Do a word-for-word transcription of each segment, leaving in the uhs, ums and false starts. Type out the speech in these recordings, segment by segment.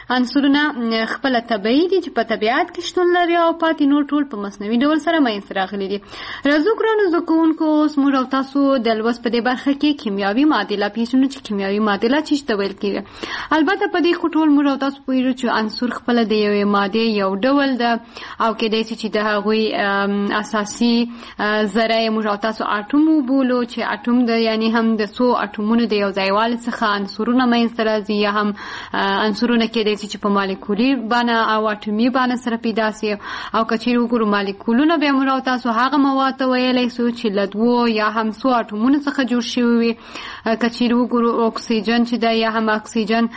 عنصرونه خپل طبيعي دي چې په طبیعت کې شتون لري او پاتې نور ټول په مصنوعي ډول سره منځته راغلي دي. راځو ګرانو زده کوونکو اوس موږ او تاسو د لوست په دې برخه کې کیمیاوي معادله پیژنو چې کیمیاوي معادله څه ته ویل کیږي. البته په دې ټول موږ او تاسو پوهیږو چې عنصر خپل د یوې ماده یو ډول ده او کېدای شي چې د هغوی اساسي ذره موږ او تاسو اټوم وبولو چې اټوم د یعنی هم د څو اټومونو د یو ځایوالي څخه عنصرونه منځته راځي یا هم عنصرونه کېدای شي چې په مالیکولي بڼه او اټومي بڼه سره پیدا سي او که چیرې وګورو مالیکولونه بیا موږ او تاسو هغه مواد ته ویلی سو چې له دوو یا هم څو اټومونو څخه جوړ شوي وي. که چیرې وګورو اکسیجن چې دی یا هم اکسیجن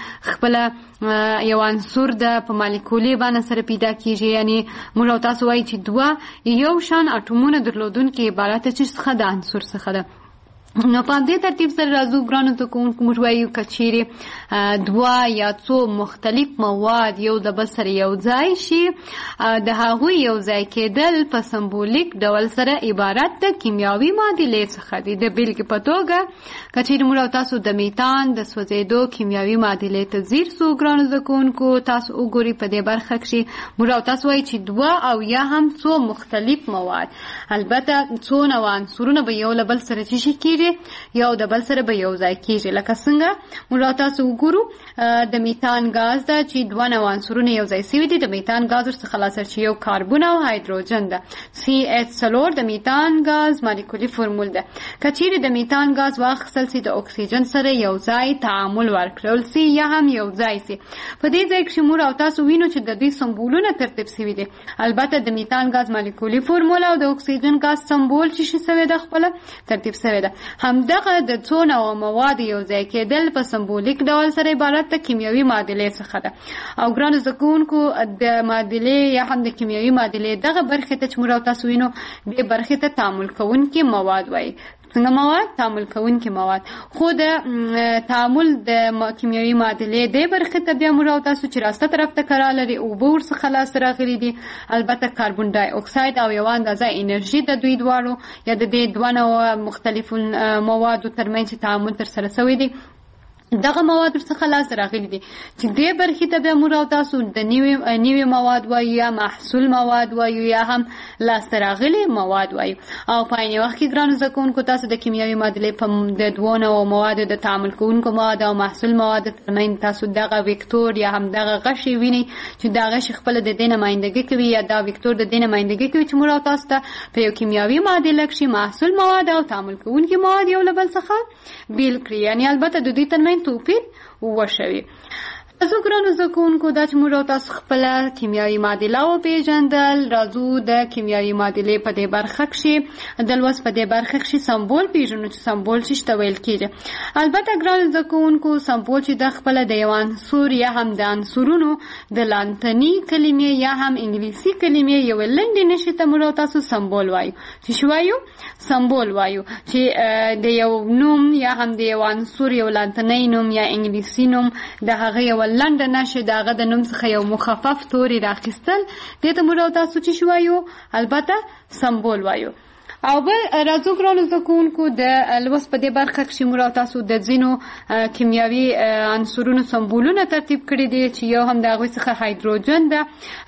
خپله یو عنصر ده په مالیکولي بڼه سره پیدا کیږي یعنی موږ او تاسو وایي چې دوه یو شان اټومونه درلودونکي عبارت څخه د عنصر څخه ده. نو په دې ترتیب سره راځو ګرانو زده کوونکو موږ وایو که چیرې دوه یا څو مختلف مواد یو د بل سره یو ځای شي د هغوی یو ځای کېدل په سمبولیک ډول سره عبارت د کیمیاوي معادلې څخه دي. د بیلګې په توګه که چیرې موږ او تاسو د میتان د سوځېدو کیمیاوي معادلې ته ځیر سو ګرانو زده کوونکو تاسو وګورئ په دې برخه کښې موږ او تاسو وایي چې دوه او یا هم څو مختلف مواد البته څو نوع عنصرونه به یو له بل سره چې شي کېږي یو د بل سره به یو ځای کېږي. لکه څنګه موږ تاسو وګورو د میتان غاز ده چې دوه نوع عنصرونه یو ځای سوي دي. د میتان غاز ورڅخه خلاصه چې یو کاربن او هایدروجن ده. سی ایچ څلور د میتان غاز مالیکولي فرمول ده. که چیرې د میتان غاز واخیستل سي د اکسیجن سره یو ځای تعامل ورکړل سي یا هم یو ځای سي په دې ځای کښې موږ او تاسو وینو چې د دوی سمبولونه ترتیب سوي دي. البته د میتان غاز مالیکولي فرمول او د اکسیجن غاز سمبول چې شي سوی ده خپله ترتیب سوی ده. همدغه د څو نوع مواد یو ځای کېدل په سمبولیک ډول سره عبارت د کیمیاوي معادلې څخه ده. او ګرانو زده کوونکو د معادلې یا هم د کیمیاوي معادلې دغه برخې ته چې موږ او تاسو وینو دې برخې ته تعامل کوونکي مواد وایي. څنګه مواد؟ تعامل کوونکي مواد. خو د تعامل د کیمیاوي معادلې دې برخې ته بیا موږ او تاسو چې راسته طرف ته کار لري اوبه ورڅخه لاسته راغلي دي. البته کاربن ډای اکساید او یوه اندازه انرژي د دوی دواړو یا د دې دوه نوع مختلفو موادو ترمنځ تعامل ترسره شوی دی دغه مواد ورڅخه لاسته راغلي دي چې دې برخې ته بیا موږ او تاسو د نوي نوي مواد وایو یا محصول مواد وایو یا هم لاسته راغلي مواد وایو. او په عین وخت کې ګرانو زده کوونکو تاسو د کیمیاوي معادلې په د دوو نوعو موادو د تعامل کوونکو مواد او محصول مواد ترمنځ تاسو دغه وکتور یا هم دغه غشی وینئ چې دا غشی خپله د دې نمایندګي کوي یا دا وکتور د دې نمایندګي کوي چې موږ او تاسو ته په یو کیمیاوي معادله کښې محصول مواد او تعامل کوونکي مواد یو له بل څخه بیل کړي یعنې البته د دوی ترمنځ توپیر وشوي. راځو ګرانو زده کوونکو دا چې موږ او تاسو خپله کیمیاوي معادله وپېژندل. راځو د کیمیاوي معادلې په دې برخه کښې د لوست په دې برخه کښې سمبول پېژنو چې سمبول څه ته ویل کېږي. البته ګرانو زده کوونکو سمبول چې د خپله د یو عنصر یا هم د عنصرونو د لاتیني کلمې یا هم انګلیسي کلمې یوې لنډې نښې ته موږ او تاسو سمبول وایو. چې شو وایو؟ سمبول وایو چې د یو نوم یا هم د یو عنصر یو لاتیني نوم یا انګلیسي نوم د هغه یو لنډه نښه د هغه د نوم څخه یو مخفف توری راخیستل دې ته موږ او تاسو چې شو وایو؟ البته سمبول وایو. او بل راځو ګرانو زده کوونکو د لوست په دې برخه کښې موږ او تاسو د ځینو کیمیاوي عنصرونو سمبولونه ترتیب کړي دي چې یو هم د هغوی څخه هایدروجن ده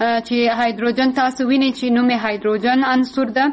چې هایدروجن تاسو وینئ چې نوم یې هایدروجن عنصر ده.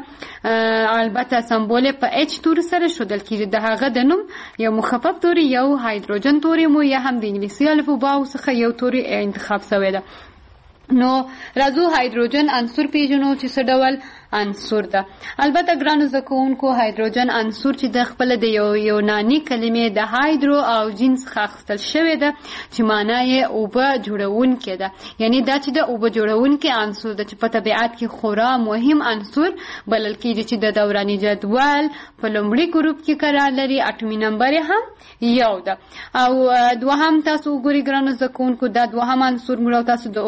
البته سمبول یې په اچ توري سره ښودل کېږي. د هغه د نوم یو مخفف توری یو هایدروجن توری مو یا هم د انګلیسي الفباو څخه یو توری انتخاب شوی ده. نو راځو هایدروجن عنصر پیژنو چې څه ډول عنصر ده. البته ګرانو زده کوونکو هایدروجن عنصر چې د خپله د یو یوناني کلمې د هایدرو او جین څخه اخیستل شوې ده چې معنا یې اوبه جوړونکی ده. یعنې دا چې د اوبه جوړونکی عنصر ده چې په طبیعت کې خورا مهم عنصر بلل کېږي چې د دوراني جدول په لومړي ګروپ کې قرار لري. اټومي نمبر یې هم یو ده. او دوهم تاسو وګورئ ګرانو زده کوونکو دا دوهم عنصر موږ او تاسو د اکسیجن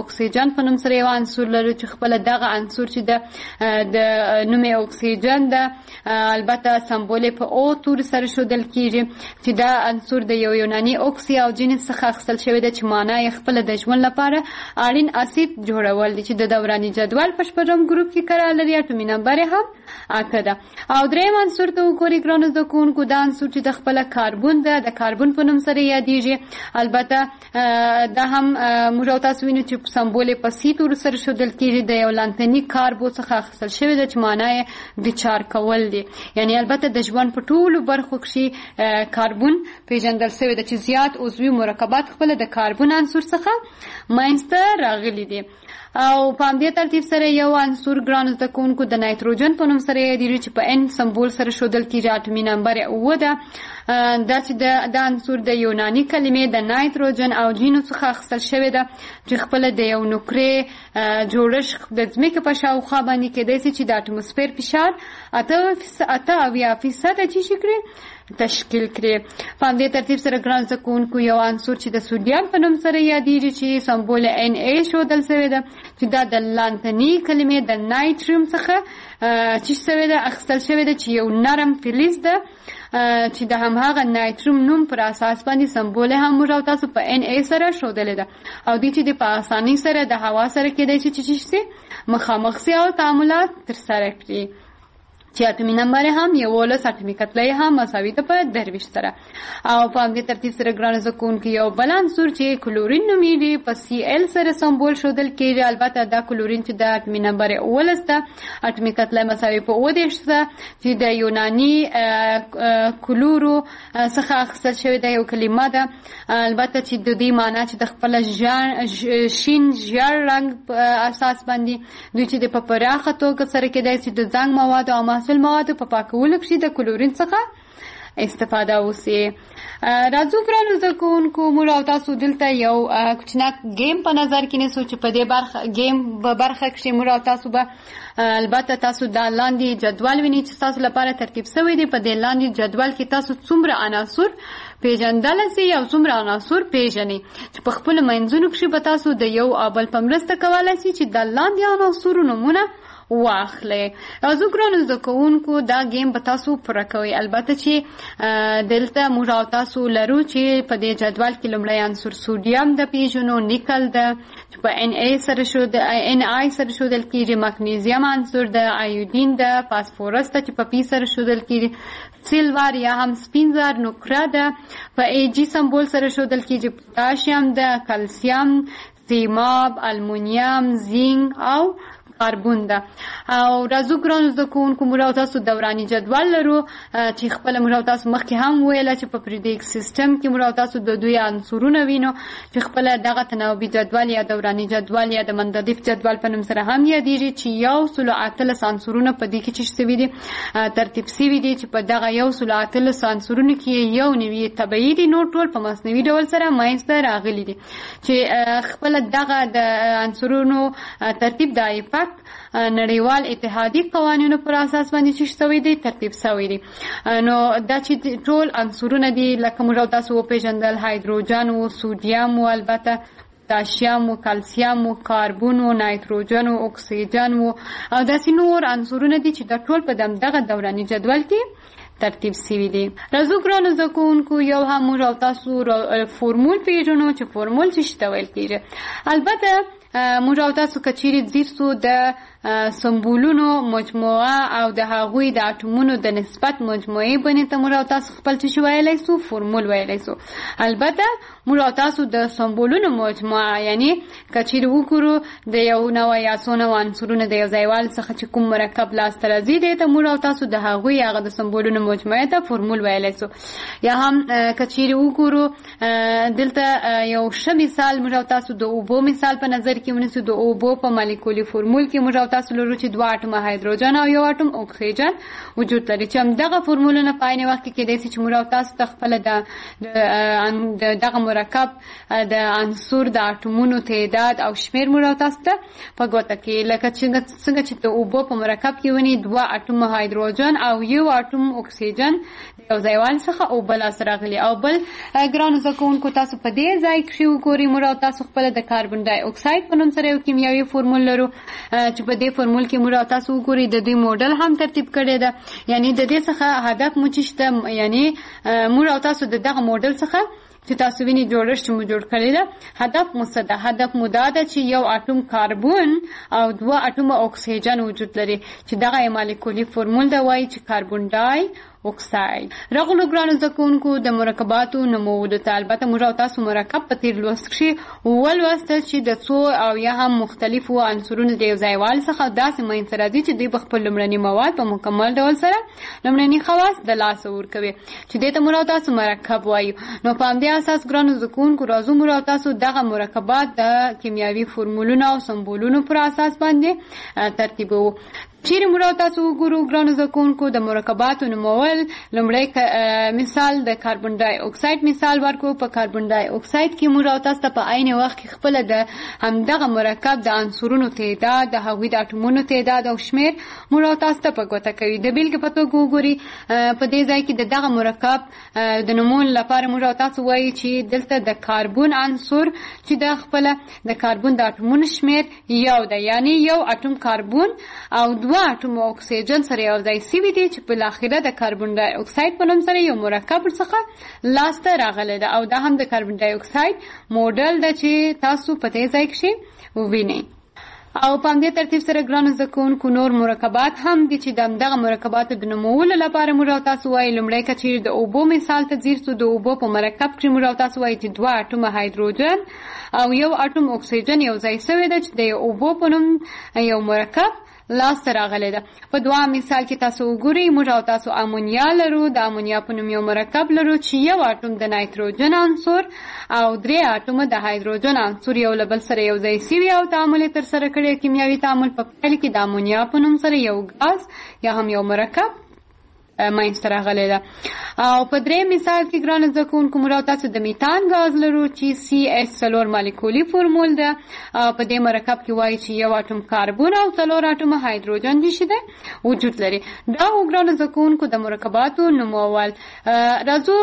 نایتروجن په نوم سره یو عنصر لرو چې خپل دغه عنصر چې د د نوم اکسیجن ده، البته سمبول په او تور سره ښودل کیږي چې دا عنصر د یو یوناني اوکسی او جنس څخه اخیستل شوی ده چې معنا یې خپل د ژوند لپاره اړین اسید جوړول دي چې د دوراني جدول په شپږم ګروپ کې قرار لري. اټومي نمبر هم اته ده. او دریم عنصر ته وګورئ ګرانو زده کوونکو، دا عنصر چې د خپل کاربن ده د کاربن په نوم سره یادیږي. البته دا هم موږ او تاسو وینو چې سمبول په سی تور سره ښودل کیږي د یو لانتني کاربو څخه اخیستل شوی ده چې معنا یې د کول دي. یعنی البته د ژوند په ټولو برخو کې کاربن پیژندل شوی ده چې زیات عضوي مرکبات خپل د کاربن عنصر څخه منځته راغلي دي. او په همدې ترتیب سره یو عنصر ګرانو زده کوونکو د نایتروجن په نوم سره یادیږي چې په ان سمبول سره ښودل کیږي. اټومي نمبر یې اوه ده. دا چې د عنصر د یوناني کلمې د نایتروجن او جینو څخه اخیستل شوی ده چې خپل د یو نقرې جوړښت د ځمکې په شاوخوا باندې کیدای شي چې د اټموسفیر فشار اته اویا فیصده چې شي کړي تشکیل کړي. په همدې ترتیب سره ګران زده کوونکو یو عنصر چې د سوډیم په نوم سره یادیږي چې سمبول ان ای ښودل شوی ده چې دا د لانتني کلمې د نایتریم څخه چې شوی ده اخیستل شوی ده چې یو نرم فلز ده چې د همهغه نایتریم نوم پر اساس باندې سمبول هم موږ او تاسو په ان ای سره ښودلې ده او دې چې د په اسانۍ سره د هوا سره کېدای شي چې شي مخامخ سي او تعاملات ترسره کړي. چې اټومي نمبر هم یولس اټومي کتله هم مساوي ده په درویشت سره. او په همدې ترتیب سره ګرانو زده کوونکو یو بل عنصر چې کلورین نومیږي په سی ال سره سمبول ښودل کیږي. البته دا کلورین چې د اټومي نمبر اوولس ده، اټومي کتله مساوي په اوه دېرش ده چې د یوناني کلورو څخه اخیستل شوې ده یو کلمه ده. البته چې د دې معنا چې د خپل شین ژیړ رنګ په اساس باندې دوی چې د په پراخه توګه سره کېدای شي د زنګ مواد او محصول مواد په پاکولو کې د کلورین څخه استفاده وسی. راځو ګرانو زده کوونکو موږ او تاسو دلته یو کوچناک گیم په نظر کې نیسو چې په دې برخه گیم په برخه کې موږ او تاسو به البته تاسو د لاندې جدول وینئ چې تاسو لپاره ترتیب شوی دی. په دې لاندې جدول کې تاسو څومره عناصر پیژندل سي او څومره عناصر پیژنئ چې په خپل منځونو کې به تاسو د یو ابل په مرسته کولای شئ چې د لاندې عناصرو نومونه واخلئ. راځو ګرانو زده کوونکو دا گیم به تاسو پوره کوئ. البته چې دلته موږ او تاسو لرو چې په دې جدول کې لومړی عنصر سوډیم د پیژنو، نیکل ده چې په ان ای سره ښودل ان آی سره ښودل کیږي، مګنیزیم عنصر ده، ایودین ده، فاسفورس ده چې په پی سره ښودل کیږي، سیلور یا هم سپین زر نقره ده په ای جی سمبول سره ښودل کیږي، پوتاشیم ده، کلسیم، سیماب، المونیم، زینک او کاربن ده. او راځو ګرانو زده کوونکو موږ او تاسو دوراني جدول لرو چې خپل موږ او تاسو مخکې هم ویل چې په پریډیک سیستم کې موږ او تاسو د دوی عنصرونه وینو چې خپل دغه تناوبي جدول یا دوراني جدول یا د منددف جدول په نوم سره هم یادیږي چې یو سل او اتلس عنصرونه په دې کې چې شوي دي ترتیب شوي دي چې په دغه یو سل او اتلس عنصرونو کې یو نوي طبیعي دي، نور ټول په مصنوعي ډول سره منځته راغلي دي چې خپل دغه د عنصرونو ترتیب د ایپاک نړیوال اتحادی قوانینو پر اساس باندې چې شوی دی ترتیب شوی دی. نو دا چې ټول عنصرونه دي لکه موږ تاسو پیژندل هایدروجن او سوډیم او البته پوتاشیم او کلسیم او کاربن او نایتروجن او اکسیجن او داسې نور عنصرونه دي چې د ټول په دغه دوراني جدول کې ترتیب شوی دی. راځو ګرانو زده کوونکو یو هم موږ تاسو فورمول پیژنو چې فورمول څه ته ویل کیږي. البته موږ او تاسو کچيري ځیسو د سمبولونو مجموعه او د هغوی د اټومونو د نسبت مجموعه باندې ته موږ او تاسو خپل څه ویلای سو فورمول ویلای سو. البته موږ او تاسو د سمبولونو مجموعه یعنی کچيري وګورو د یو نوع یا څو نوع عنصرونو د یو ځایوال څخه چې کوم مرکب لاس ته راځي دی ته موږ او تاسو د هغوی هغه د سمبولونو مجموعه ته فورمول ویلای سو. یا هم کچيري وګورو دلته یو ښه مثال موږ او تاسو د اوبو مثال په نظر کې ونیسو. د اوبو په مالیکولي فورمول کې موږ او تاسو لرو چې دوه اټومه هایدروجن او یو اټوم اکسیجن وجود لري چې همدغه فورمولونه په عین وخت کې کېدای شي چې موږ او تاسو ته خپله د دغه مرکب د عنصر د اټومونو تعداد او شمېر موږ او تاسو ته په ګوته کې لکه څنګه چې د اوبو په مرکب کې ونی دوه اټومه هایدروجن او یو اټوم اکسیجن د یو ځایوالي څخه اوبه لاسته راغلي. او بل ګرانو زده کوونکو تاسو په دې ځای کښې وګورئ موږ او تاسو خپله د کاربن ډای اکساید په نوم سره یو کیمیاوي فورمول لرو چې په دې فورمول کې موږ او تاسو وګورئ د دوی موډل هم ترتیب کړی ده. یعنی د دې څخه هدف مو چې شته یعنی موږ او تاسو د دغه موډل څخه چې تاسو ویني جوړښت چې مو جوړ کړی ده هدف مو څه ده؟ هدف مو دا ده چې یو اټوم کاربن او دوه اټومه اکسیجن وجود لري چې دغه یې مالیکولي فورمول ده وایي چې کاربن ډای اکساید. رغلو ګرانو زده کوونکو د مرکباتو نومولو ته البته موږ او تاسو مرکب په تېر لوست کښې ولوستل چې د څو او یا هم مختلفو عنصرونو د یو ځایوالي څخه داسې منځته راځي چې دوی به خپل لومړني مواد په مکمل ډول سره لومړني خواص د لاسه ورکوي چې دې ته موږ او تاسو مرکب وایو. نو په همدې اساس ګرانو زده کوونکو راځو موږ او تاسو دغه مرکبات د کیمیاوي فورمولونو او سمبولونو پر اساس باندې ترتیبوو. چیرې موږ او تاسو وګورو ګرانو زده کوونکو د مرکباتو نومول لومړی مثال د کاربن ډای اکساید مثال ورکو. په کاربن ډای اکساید کې موږ او تاسو ته په عین وخت کې خپله د همدغه مرکب د عنصرونو تعداد د هغوی د اټومونو تعداد او شمېر موږ او تاسو ته په ګوته کوي. د بېلګې په توګه وګورئ په دې ځای کې د دغه مرکب د نومولو لپاره موږ او تاسو وایي چې دلته د کاربن عنصر چې د خپله د کاربن د اټومونو شمېر یو ده یعنی یو اټوم کاربن او دوه اټوم اکسیجن سره یو ځای سوي دي چې بالاخره د کاربن ډای اکساید په نوم سره یو مرکب څخه لاسته راغلی ده او دا هم د کاربن ډای اکساید موډل ده چې تاسو په دې ځای کښې ووینئ. او په همدې ترتیب سره ګرانو زده کوونکو نور مرکبات هم دي چې د همدغه مرکباتو د نومولو لپاره موږ او تاسو وایي. لومړی که چیرې د اوبو مثال ته ځیر سو د اوبو په مرکب کښې موږ او تاسو وایي چې دوه اټومه هایدروجن او یو اټوم اکسیجن یو ځای سوی ده چې د اوبو په نوم یو مرکب لاسته راغلی ده. په دوام مثال کې تاسو وګورئ موږ او تاسو امونیا لرو. د امونیا په نوم یو مرکب لرو چې یو اټوم د نایتروجن عنصر او درې اټومه د هایدروجن عنصر یو له بل سره یو ځای سوي او تعامل یې ترسره کړی. کیمیاوي تعامل په پیل کې د امونیا په نوم سره یو ګاز یا هم یو مرکب منځته راغلی ده. او په درې مثال کې ګرانو زده کوونکو موږ او تاسو د میتان ګاز لرو چې سی ایچ څلور مالیکولي فورمول ده. په دې مرکب کې وایي چې یو اټوم کاربن او څلور اټومه هایدروجن دي چې ده وجود لري. دا و ګرانو زده کوونکو د مرکباتو نومول. راځو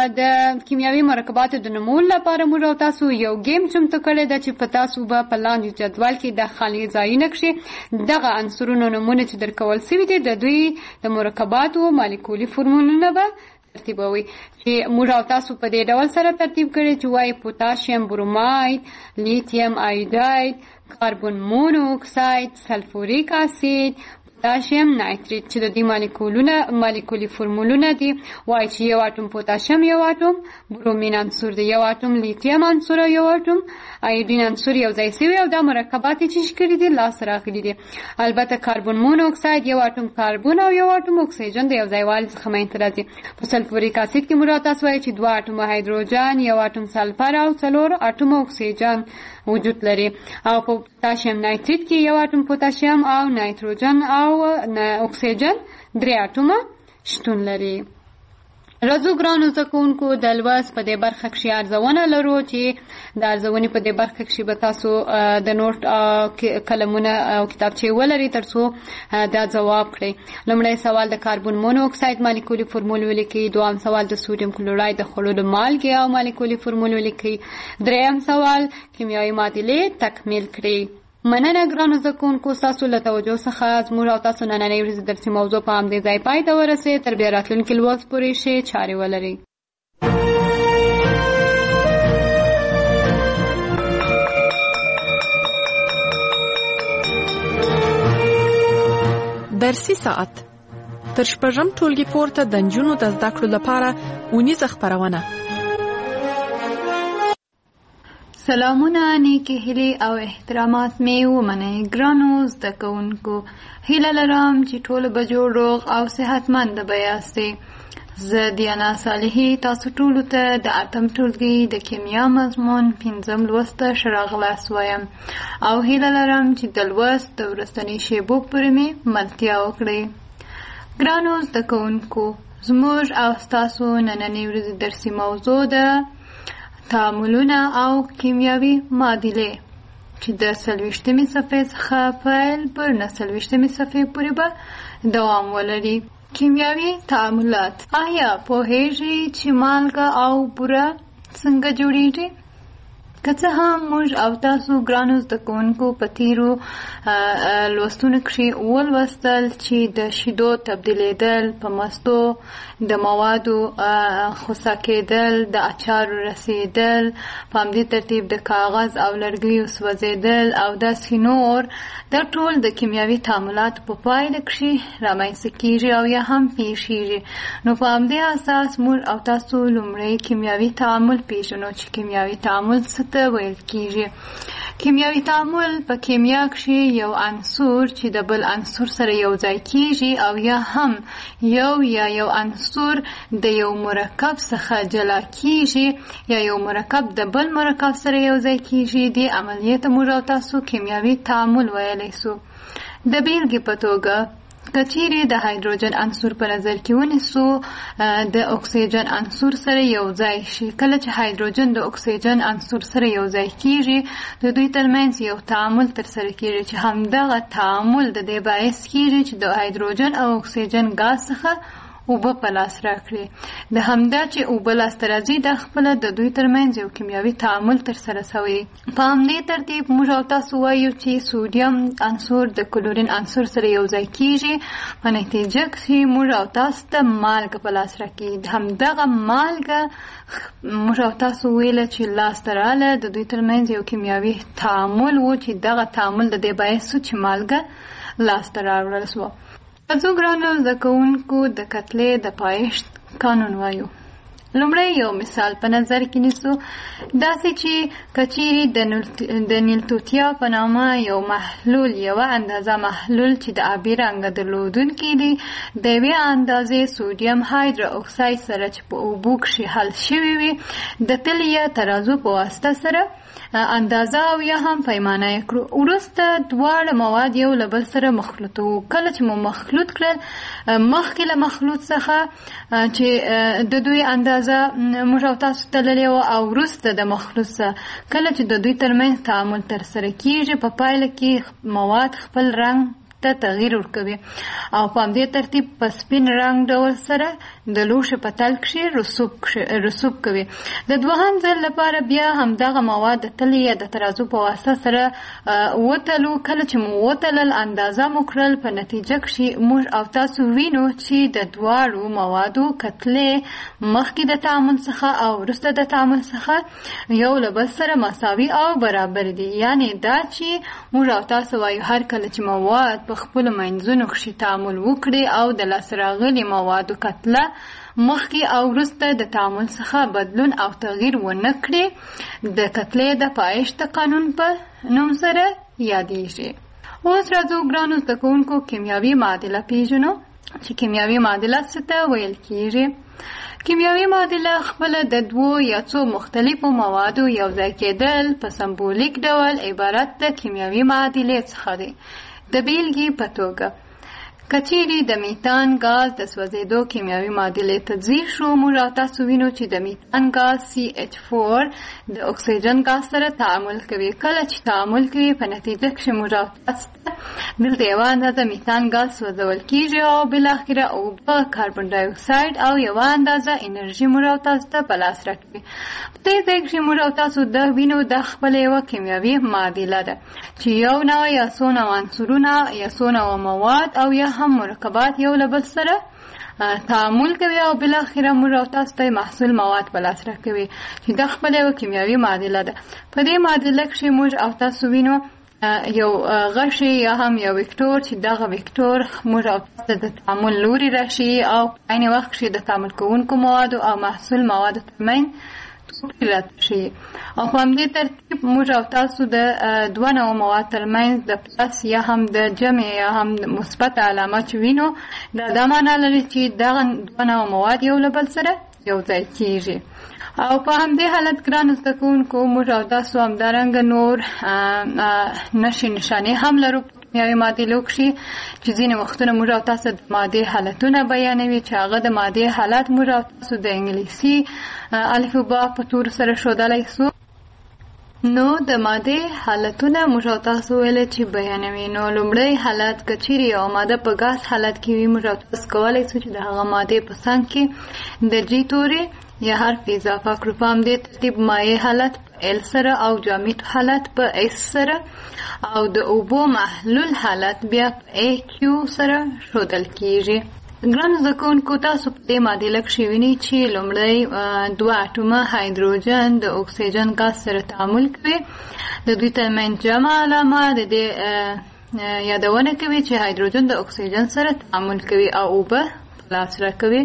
د کیمیاوي مرکباتو د نومولو لپاره موږ او تاسو یو ګیم چمتو کړی ده چې په تاسو به په لاندې جدول کې د خالي ځایونه کښې دغه عنصرونو نومونه چې درکول سوي دي د دوی د مرکباتو مالیکولي فورمولونه به ترتیبوي چې موږ او تاسو په دې ډول سره ترتیب کړي چې وایي پوتاشیم بروماید، لیتیم آیوداید، کاربن مونو اکساید، سلفوریک اسید، پوتاشیم نایتریت چې د دې مالیکولونه مالیکولي فورمولونه دي. وایي چې یو اټوم پوتاشیم یو اټوم برومین عنصر دی یو اټوم لیتیم عنصر یو اټوم آیودین عنصر یو ځای سوي او دا مرکبات یې چې کړي دي لاسته راغلي دي. البته کاربن مونو اکساید یو اټوم کاربن او یو اټوم اکسیجن د یو ځایوالي څخه منځته راځي. په سلفوریک اسید کې موږ تاسو وایي چې دوه اټومه هایدروجن یو اټوم سلفر او څلور اټومه اکسیجن وجود لري. او په پوتاشیم نایتریت کې یو اټوم پوتاشیم او نایتروجن او اکسیجن درې اټومه شتون لري. راځو ګرانو زده کوونکو د لوست په دې برخه کښې ارزونه لرو چې د ارزونې په دې برخه کښې به تاسو د نوټ قلمونه او کتابچې ولرئ تر څو دا ځواب کړئ. لومړی سوال د کاربن مونو اکساید مالیکولي فورمول ولیکئ. دویم سوال د سودیم کلوراید د خوړو د مالګې او مالیکولي فورمول ولیکئ. دریم سوال کیمیاوي معادلې تکمیل کړئ. مننه ګرانو زده کوونکو ستاسو له توجه څخه زموږ او تاسو نننۍ ورځې درسي موضوع په همدې ځای پای ته ورسېد. تر بیا راتلونکي لوست پورې ښې چارې ولرئ. درسي ساعت تر شپږم ټولګي پورته د نجونو د زده کړو لپاره اونیزه خپرونه. سلامونه، نیکی هیلې او احترامات مې ومنئ. ګرانو زده کوونکو، هیله لرم چې ټول به جوړ روغ او صحتمند به یاستئ. زه دیانا صالحي تاسو ټولو ته د اتم ټولګي د کیمیا مضمون پنځم لوست ته ښه راغلاست وایم او هیله لرم چې د لوست د وروستنۍ شیبو پورې مې ملتیا وکړئ. ګرانو زده کوونکو، زموږ او ستاسو نننۍ ورځې درسي موضوع ده تعاملونه او کیمیاوي معادلې چې د څلوېښتمې صفحې څخه پیل پر نه څلوېښتمې صفحې پورې به دوام ولري. کیمیاوي تعاملات. آیا پوهیږئ چې مالګه او بوره څنګه جوړیږي؟ که څه هم موږ او تاسو ګرانو زده کوونکو په تیرو لوستونو کښې ولوستل چې د شیدو تبدیلېدل په مستو، د موادو خوسا کېدل، د اچارو رسېدل، په همدې ترتیب د کاغذ او لرګیو سوځېدل او داسې نور، دا ټول د کیمیاوي تعاملاتو په پایله کښې رامنځته کېږي او یا هم پېښېږي. نو په همدې اساس موږ او تاسو لومړی کیمیاوي تعامل پېژنو چې کیمیاوي تعامل څه ته ویل کېږي. کیمیاوي تعامل په کیمیا کښې یو عنصر چې د بل عنصر سره یو ځای کېږي او یا هم یو یا یو عنصر د یو مرکب څخه جلا کېږي یا یو مرکب د بل مرکب سره یو ځای کېږي، دې عملیې ته موږ او تاسو کیمیاوي تعامل ویلی سو. د بیلګې په توګه که چیرې د هایدروجن عنصر په نظر کې ونیسو د اکسیجن عنصر سره یو ځای شي. کله چې هایدروجن د اکسیجن عنصر سره یو ځای کېږي، د دوی ترمنځ یو تعامل ترسره کېږي چې همدغه تعامل د دې باعث کېږي چې د هایدروجن او اکسیجن ګاز څخه اوبه په لاس راکړي. د همدا چې اوبه لاسته راځي دا خپله د دوی ترمنځ یو کیمیاوي تعامل ترسره سوی. په همدې ترتیب موږ او تاسو وایو چې سوډیم عنصر د کلورین عنصر سره یو ځای کېږي، په نتیجه کې موږ او تاسو ته مالګه په لاس راکړي. همدغه مالګه موږ او تاسو ویله چې لاسته راغله، د دوی ترمنځ یو کیمیاوي تعامل و چې دغه تعامل د دې باعث شو چې مالګه لاسته راوړل سوه. ځو ګرانو زده کوونکو د کتلې د پایښت قانون وایو. لومړی یو مثال په نظر کې نیسو، داسې چې که چیرې د نیلتوتیا په نامه یو محلول یوه اندازه محلول چې د آبي رنګه درلودونکی دی د یوې اندازې سوډیم هایدرو اکساید سره چې په اوبو کښې حل شوي وي د تل یا ترازو په واسطه سره اندازه او یا هم پیمانه یې کړو. وروسته دواړه مواد یو له بل سره مخلوطوو. کله چې مو مخلوط کړل، مخکې له مخلوط څخه چې د دوی اندازه موږ او تاسو تللې وه او وروسته د مخلوط څخه کله چې د دوی ترمنځ تعامل ترسره کېږي، په پایله کې مواد خپل رنګ ته تغییر ورکوي او په همدې ترتیب په سپین رنګ ډول سره د لوښي په تل کښې رسوب رسوب کوي. د دوهم ځل لپاره بیا همدغه مواد د تلې یا د ترازو په واسطه سره وتلو. کله چې مو وتلل، اندازه مو کړل، په نتیجه کښې موږ او تاسو وینو چې د دواړو موادو کتلې مخکې د تعامل څخه او وروسته د تعامل څخه یو له بل سره مساوي او برابر دي. یعنې دا چې موږ او تاسو وایو هر کله چې مواد په خپلو منځونو کښې تعامل وکړي او د لاسته راغلي موادو کتله مخکې او وروسته د تعامل څخه بدلون او تغییر ونه کړي، د کتلې د پایښت قانون په نوم سره یادیږي. اوس راځو ګرانو زده کوونکو کیمیاوي معادله پېژنو چې کیمیاوي معادله څه ته ویل کېږي. کیمیاوي معادله خپله د دوو یا څو مختلفو موادو یو ځای کېدل په سمبولیک ډول عبارت د کیمیاوي معادلې څخه دی. د بیلګې په توګه که چیرې د میتان ګاز د سوځېدو کیمیاوي معادلې تطبیق شو، موږ او تاسو وینو چې د میتان ګاز سی ایچ فور د اکسیجن ګاز سره تعامل کوي. کله چې تعامل کوي، په نتیجه کښې موږ او تاسو دلته یوه اندازه میتان ګاز سوځول کېږي او بالاخره اوبه، کاربن ډای اکساید او یوه اندازه انرژي موږ او تاسو ته په لاس راکوي. په دې ځای کښې موږ او تاسو د وینو دا خپله یوه کیمیاوي معادله ده چې یو نوع یا څو نوع عنصرونه یا څو نوع مواد او یا هم مرکبات یو له بل سره تعامل کوي او بالاخره موږ او تاسو ته محصول مواد په لاس راکوي چې دا خپله یوه کیمیاوي معادله ده. په دې معادله کښې موږ او تاسو وینو یو غشی یا هم یو وکتور چې دغه وکتور موږ او تاسو د تعامل لوري راشي او په عین وخت کښې د تعامل کوونکو موادو او محصول موادو ترمنځ رد شي. او په همدې ترتیب موږ او تاسو د دوه نوع مواد ترمنځ د پلس یا هم د جمع یا هم مثبت علامه چې وینو دا دا معنا لري چې دغه دوه نوع مواد یو له بل سره یو ځای کیږي. او په همدې حالت ګرانو زده کوونکو موږ او تاسو همدارنګه نور نښې نښانې هم لرو کیمیاوي معادلو کښې چې ځینې وختونه موږ او تاسو د مادې حالتونه بیانوي چې هغه د مادې حالت موږ او تاسو د انګلیسي الفبا په تور سره ښودلی سو. نو د مادې حالتونه موږ او تاسو ویل چې بیانوي. نو لومړی حالت که چیرې یوه ماده په ګاز حالت کې وي موږ او تاسو کولی سو چې د هغه مادې په څنګ کې د جي تورې یا حرف اضافه کړو. په همدې ترتیب مایع حالت په ال سره او جامد حالت په اس سره او د اوبو محلول حالت بیا په ای کیو سره ښودل کیږي. ګرانو زده کوونکو تاسو په دې معادله کښې وینئ چې لومړی دوه اټومه هایدروجن د اکسیجن ګاز سره تعامل کوي. د دوی ترمنځ جمع علامه د دې یادونه کوي چې هایدروجن د اکسیجن سره تعامل کوي او اوبه په لاس راکوي.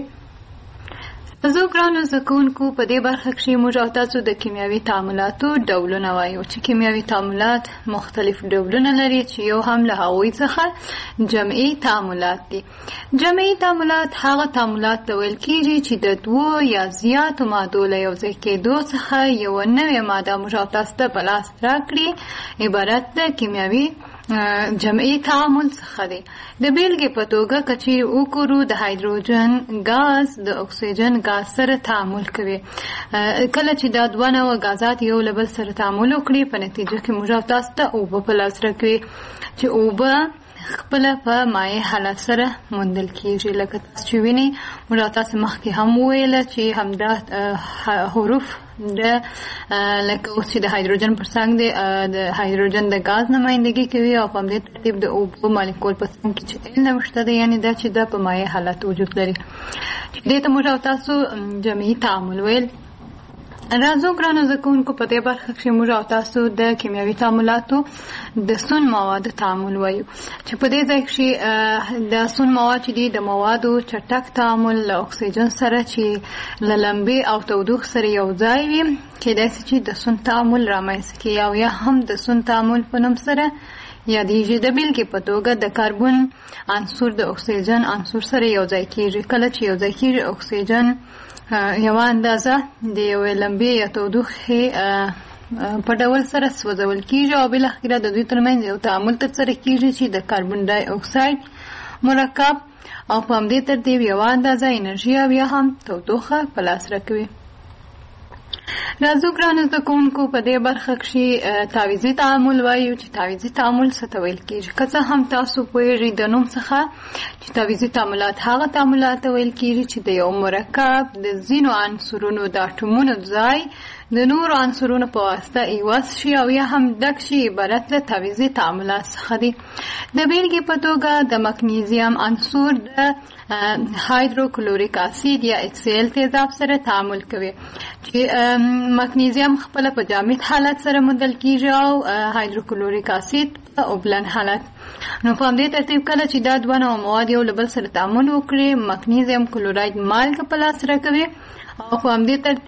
زه ګرانو زده کوونکو په دې برخه کښې موږ او تاسو د کیمیاوي تعاملاتو ډولونه وایو چې کیمیاوي تعاملات مختلف ډولونه لري چې یو هم له هغوی څخه جمعي تعاملات دي. جمعي تعاملات هغه تعاملات ته ویل کېږي چې د دوو یا زیاتو مادو له یو ځای کېدو څخه یوه نوې ماده موږ او تاسو ته په لاس راکړي عبارت د کیمیاوي جمعي تعامل څخه دی. د بیلګې په توګه که چیرې وګورو د هایدروجن ګاز د اکسیجن ګاز سره تعامل کوي. کله چې دا دوه نوع ګازات یو له بل سره تعامل وکړي په نتیجه کې موږ او تاسو ته اوبه په لاس راکوي چې اوبه خپله په مایع حالت سره موندل کیږي. لکه تاسو چې وینئ موږ او تاسو مخکې هم وویله چې همدا حروف د لکه اوس چې د هایدروجن پر څنګ دی د هایدروجن د ګاز نمایندګي کوي او په همدې ترتیب د اوبو مالیکول په څنګ کې چې ال نوشته دی یعنې دا چې دا په مایع حالت وجود لري چې دې ته موږ او تاسو جمعي تعامل ویل. راځو ګرانو زده کوونکو په دې برخه کښې موږ او تاسو د کیمیاوي تعاملاتو د سون موادو تعامل وایو چې په دې ځای کښې د سون مواد چې دي د موادو چټک تعامل له اکسیجن سره چې له لمبې او تودوخې سره یو ځای وي کېدای شي چې د سون تعامل رامنځته کړي او یا هم د سون تعامل په نوم سره یادېږي. د بیلګې په توګه د کاربن عنصر د اکسیجن عنصر سره یو ځای کېږي. کله چې یو ځای کېږي اکسیجن یوه اندازه د یوې لمبې یا تودوخې په ډول سره سوځول کېږي او بالاخره د دوی ترمنځ یو تعامل ترسره کېږي چې د کاربن ډای اکساید مرکب او په همدې ترتیب یوه اندازه انرژي او یا هم تودوخه په لاس راکوي. راځو ګرانو زده کوونکو په دې برخه کښې تعویضي تعامل وایو چې تعویضي تعامل څه ته ویل کېږي. که څه هم تاسو پوهېږئ د نوم څخه چې تعویضي تعاملات هغه تعاملات ته ویل کېږي چې د یو مرکب د ځینو عنصرونو د اټومونو ځای د نورو عنصرونو په واسطه ایواز شي او یا هم ډک شي عبارت له تعویضي تعاملات څخه دي. د بیلګې په توګه د مګنیزیم عنصر د هایدروکلوریک اسید یا ایچ سی ال تیزاب سره تعامل کوي چې مګنیزیم خپله په جامد حالت سره موندل کېږي او هایدروکلوریک اسید په اوبلن حالت. نو په همدې ترتیب کله چې دا دوه نوع مواد یو له بل سره تعامل وکړي مګنیزیم کلوراید مالګه په لاس راکوي او په همدې ترتیب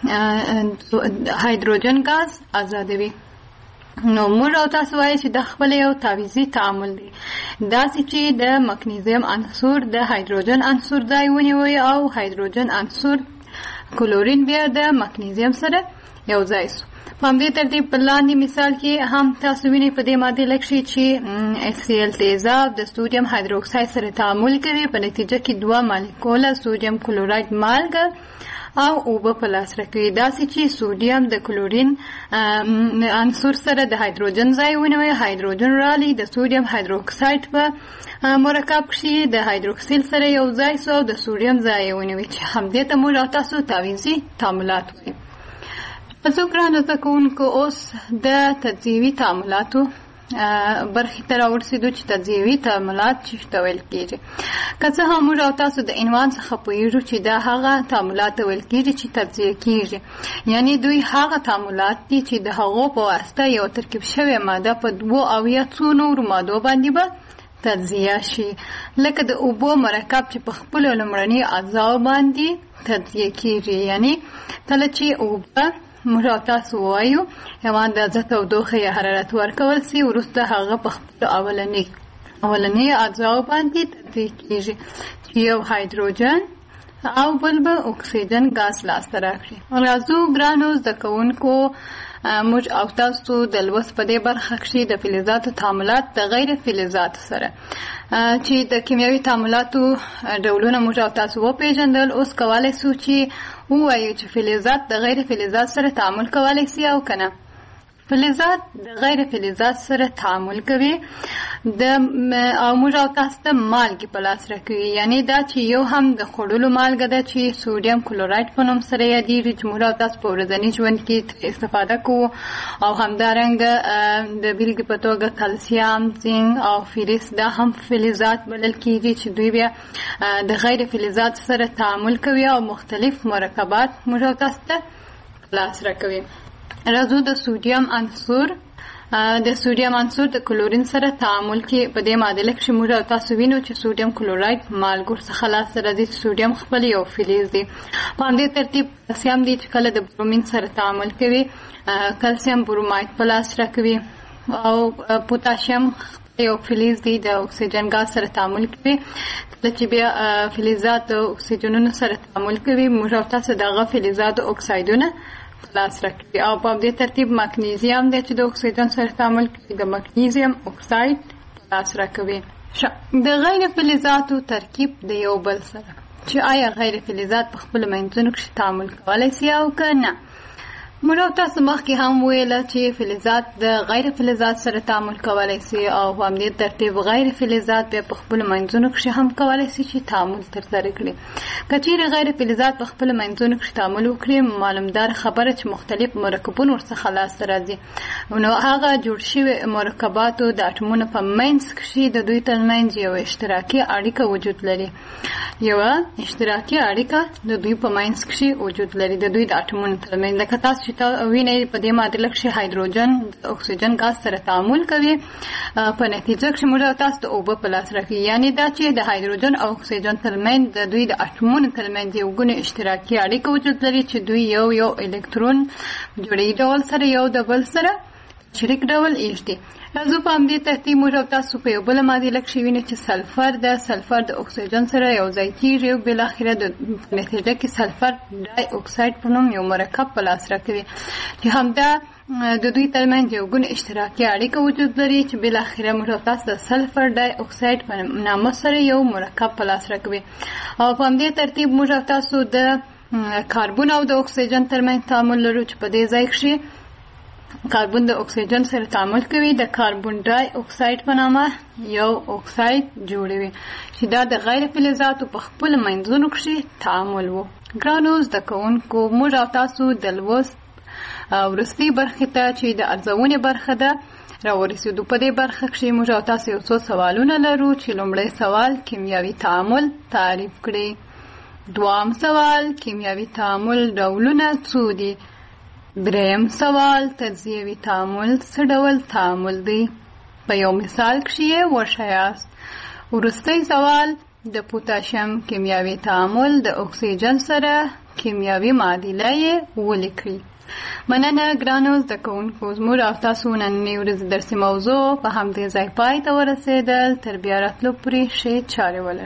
هایدروجن ګاز آزادوي. نو موږ او تاسو وایو چې دا خپل یو تعویضي تعامل دی داسې چې د مګنیزیم عنصر د هایدروجن عنصر ځای ونیوي او هایدروجن عنصر کلورین بیا د مګنیزیم سره یو ځای سو. په همدې ترتیب په لاندې مثال کې هم تاسو وینئ په دې معادله کښې چې ایچ سی ال تیزاب د سودیم هایدروکساید سره تعامل کوي په نتیجه کې دوه مالیکوله سودیم کلوراید مالګه او اوبه په لاس راکوي. داسې چې سودیم د کلورین عنصر سره د هایدروجن ځای ونیوي هایدروجن رالی د سودیم هایدروکساید په مرکب کښې د هایدروکسیل سره یو ځای سو او د سودیم ځای ونیوي چې همدې ته موږ او تاسو تعویضي تعاملات وایو. زه ګرانو زده کوونکو اوس د تجزیوي تعاملاتو برخې ته راورسېدو چې تجزیوي تعاملات چې ته ویل کېږي. که څه هم موږ او تاسو د عنوان څخه پوهېږو چې دا هغه تعاملات ته ویل کېږي چې تجزیه کېږي یعنې دوی هغه تعاملات دي چې د هغو په واسطه یو ترکیب شوې ماده په دوو او یا څو نورو مادو باندې به تجزیه شي، لکه د اوبو مرکب چې په خپلو لومړني اجزاو باندې تجزیه کیږي. یعنی کله چې اوبه موږ او تاسو ووایو یوه اندازه تودوخه یا حرارت ورکول سي، وروسته هغه په خپلو اولني اولني اجزاو باندې تجزیه کیږي چې یو هایدروجن او بل به اکسیجن ګاز لاسته راکړي. راځو ګرانو زده کوونکو، موږ او تاسو د لوست په دې برخه کې د فلزاتو تعاملات د غیر فلزاتو سره چې د کیمیاوي تعاملاتو ډولونه موږ او تاسو وپېژندل. اوس کولی سو چې ووایو چې فلزات د غیر فلزات سره تعامل کولی سي او که نه. فلزات د غیر فلزات سره تعامل کوي د او موږ او تاسو د مالګې په لاس راکوي. یعنی دا چې یو هم د خوړلو مالګه ده چې سوډیم کلورایډ په نوم سره یادېږي چې موږ او تاسو په ورځني ژوند کې استفاده کوو، او همدارنګه د بېلګې په توګه کلسیم، زینک او فلز دا هم فلزات بلل کېږي چې دوی بیا د غیر فلزات سره تعامل کوي او مختلف مرکبات موږ او تاسو ته په لاس راکوي. راځو د سوډیم عنصر د سوډیم عنصر د کلورین سره تعامل کې په دې معادله کې موږ او تاسو وینو چې سوډیم کلورایډ مالګو څخه لاسته راځي. سوډیم خپل یو فلز دی. په همدې ترتیب کلسیم دی چې کله د برومین سره تعامل کوي کلسیم برومایډ په لاس راکوي، او پوتاشیم یو فلز دی د اکسیجن ګاز سره تعامل کوي. کله چې بیا فلزات د اکسیجنونو سره تعامل کوي موږ او تاسو دغه فلزات اکسایدونه لاس راکوي. او په دې ترتیب مګنیزیم دی چې د اکسیجن سره تعامل کوي، د مګنیزیم اکساید لاس راکوي. د غیر فلزاتو ترکیب د یو بل سره، چې آیا غیر فلزات په خپلو منځونو کې تعامل کولی سي او که نه. موږ او تاسو مخکې هم ویله چې فلزات د غیر فلزات سره تعامل کولی سي، او په همدې ترتیب غیر فلزات بیا په خپلو منځونو کې هم کولی سي چې تعامل ترسره کړي. که چیرې غیر فلزات په خپلو منځونو کې تعامل وکړي، معلومدار خبره چې مختلف مرکبونه ورڅخه لاسته راځي، نو هغه جوړ شوي مرکباتو د اټمونو په منځ کې د دوی ترمنځ یو اشتراکي اړیکه وجود لري. یوه اشتراکي اړیکه د دوی په منځ کې وجود لري، د دوی د اټمونو ترمنځ. لکه تاسو چې وینئ په دې معادله کې هایدروجن د اکسیجن ګاز سره تعامل کوي، په نتیجه کې موږ او تاسو د اوبه په لاس راکوي. یعنی دا چې د هایدروجن او اکسیجن ترمنځ د دوی د اټمونو ترمنځ یو ګونه اشتراکي اړیکه وجود لري چې دوی یو یو الکترون جوړي ډول سره یو د بل سره شریک ډول ایږدي. راځو په همدې ترتیب موږ او تاسو په یو بله معادله کې وینو چې سلفر د سلفر د اکسیجن سره یو ځای کېږي، او بالاخره د نتیجه کې سلفر ډای اکساید په نوم یو مرکب په لاس راکوي چې همدا د دوی ترمنځ یو ګونه اشتراکي اړیکه وجود لري چې بالاخره موږ او تاسو د سلفر ډای اکساید په نامه سره یو مرکب په لاس راکوي. او په همدې ترتیب موږ او تاسو د کاربن او د اکسیجن ترمنځ تعامل لرو چې په دې ځای کې کاربن د اکسیجن سره تعامل کوي، د کاربن ډای اکساید په نامه یو اکساید جوړوي چې دا د غیر فلزاتو په خپلو منځونو کې تعامل و. ګرانو زده کوونکو، موږ او تاسو د لوست وروستۍ برخې ته چې د ارزونې برخه ده راورسېدو. په دې برخه کې موږ او تاسو یو څو سوالونه لرو چې لومړی سوال کیمیاوي تعامل تعریف کړي، دوام سوال کیمیاوي تعامل ډولونه څو دي، دریم سوال تجزیوي تعامل څه ډول تعامل دی، په یو مثال کې یې وښایاست. وروستی سوال د پوتاشیم کیمیاوي تعامل د اکسیجن سره کیمیاوي معادله یې ولیکئ. مننه ګرانو زده کوونکو، زموږ او تاسو نننۍ ورځې درسي موضوع په همدې ځای پای ته ورسېدل. تر بیا راتلو پورې ښې چارې ولرئ.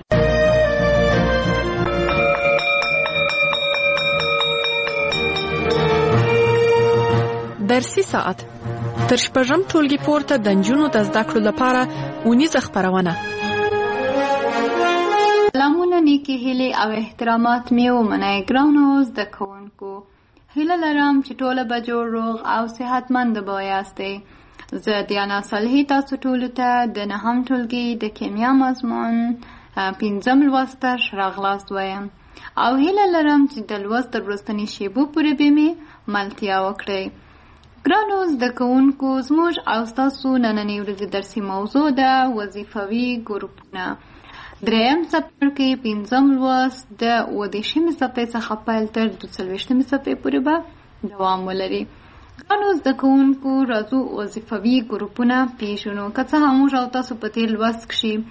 درسي ساعت تر شپږم ټولګي پورته د نجونو د زده کړو لپاره اونیزه خپرونه. سلامونه، نیکې هیلې او احترامات مې ومنئ ګرانو زده کوونکو. هیله لرم چې ټوله به جوړ روغ او صحتمند به یاستئ. زه دیانا صالحي تاسو ټولو ته د نهم ټولګي د کیمیا مضمون پنځم لوست ته راغلاست وایم، او هیله لرم چې د لوست تر وروستنۍ شیبو پورې به مې ملتیا وکړئ. ګرانو زده کوونکو، زموږ او ستاسو نننۍ ورځې درسي موضوع ده وظیفوي ګروپونه. دریم څپرکی پنځم لوست د اووه دېرشمې صفحې څخه پیل تر دوه څلوېښتمې صفحې پورې به دوام ولري. ګرانو زده کوونکو راځو وظیفوي ګروپونه پیژنو. که څه هم موږ او تاسو په تېر لوست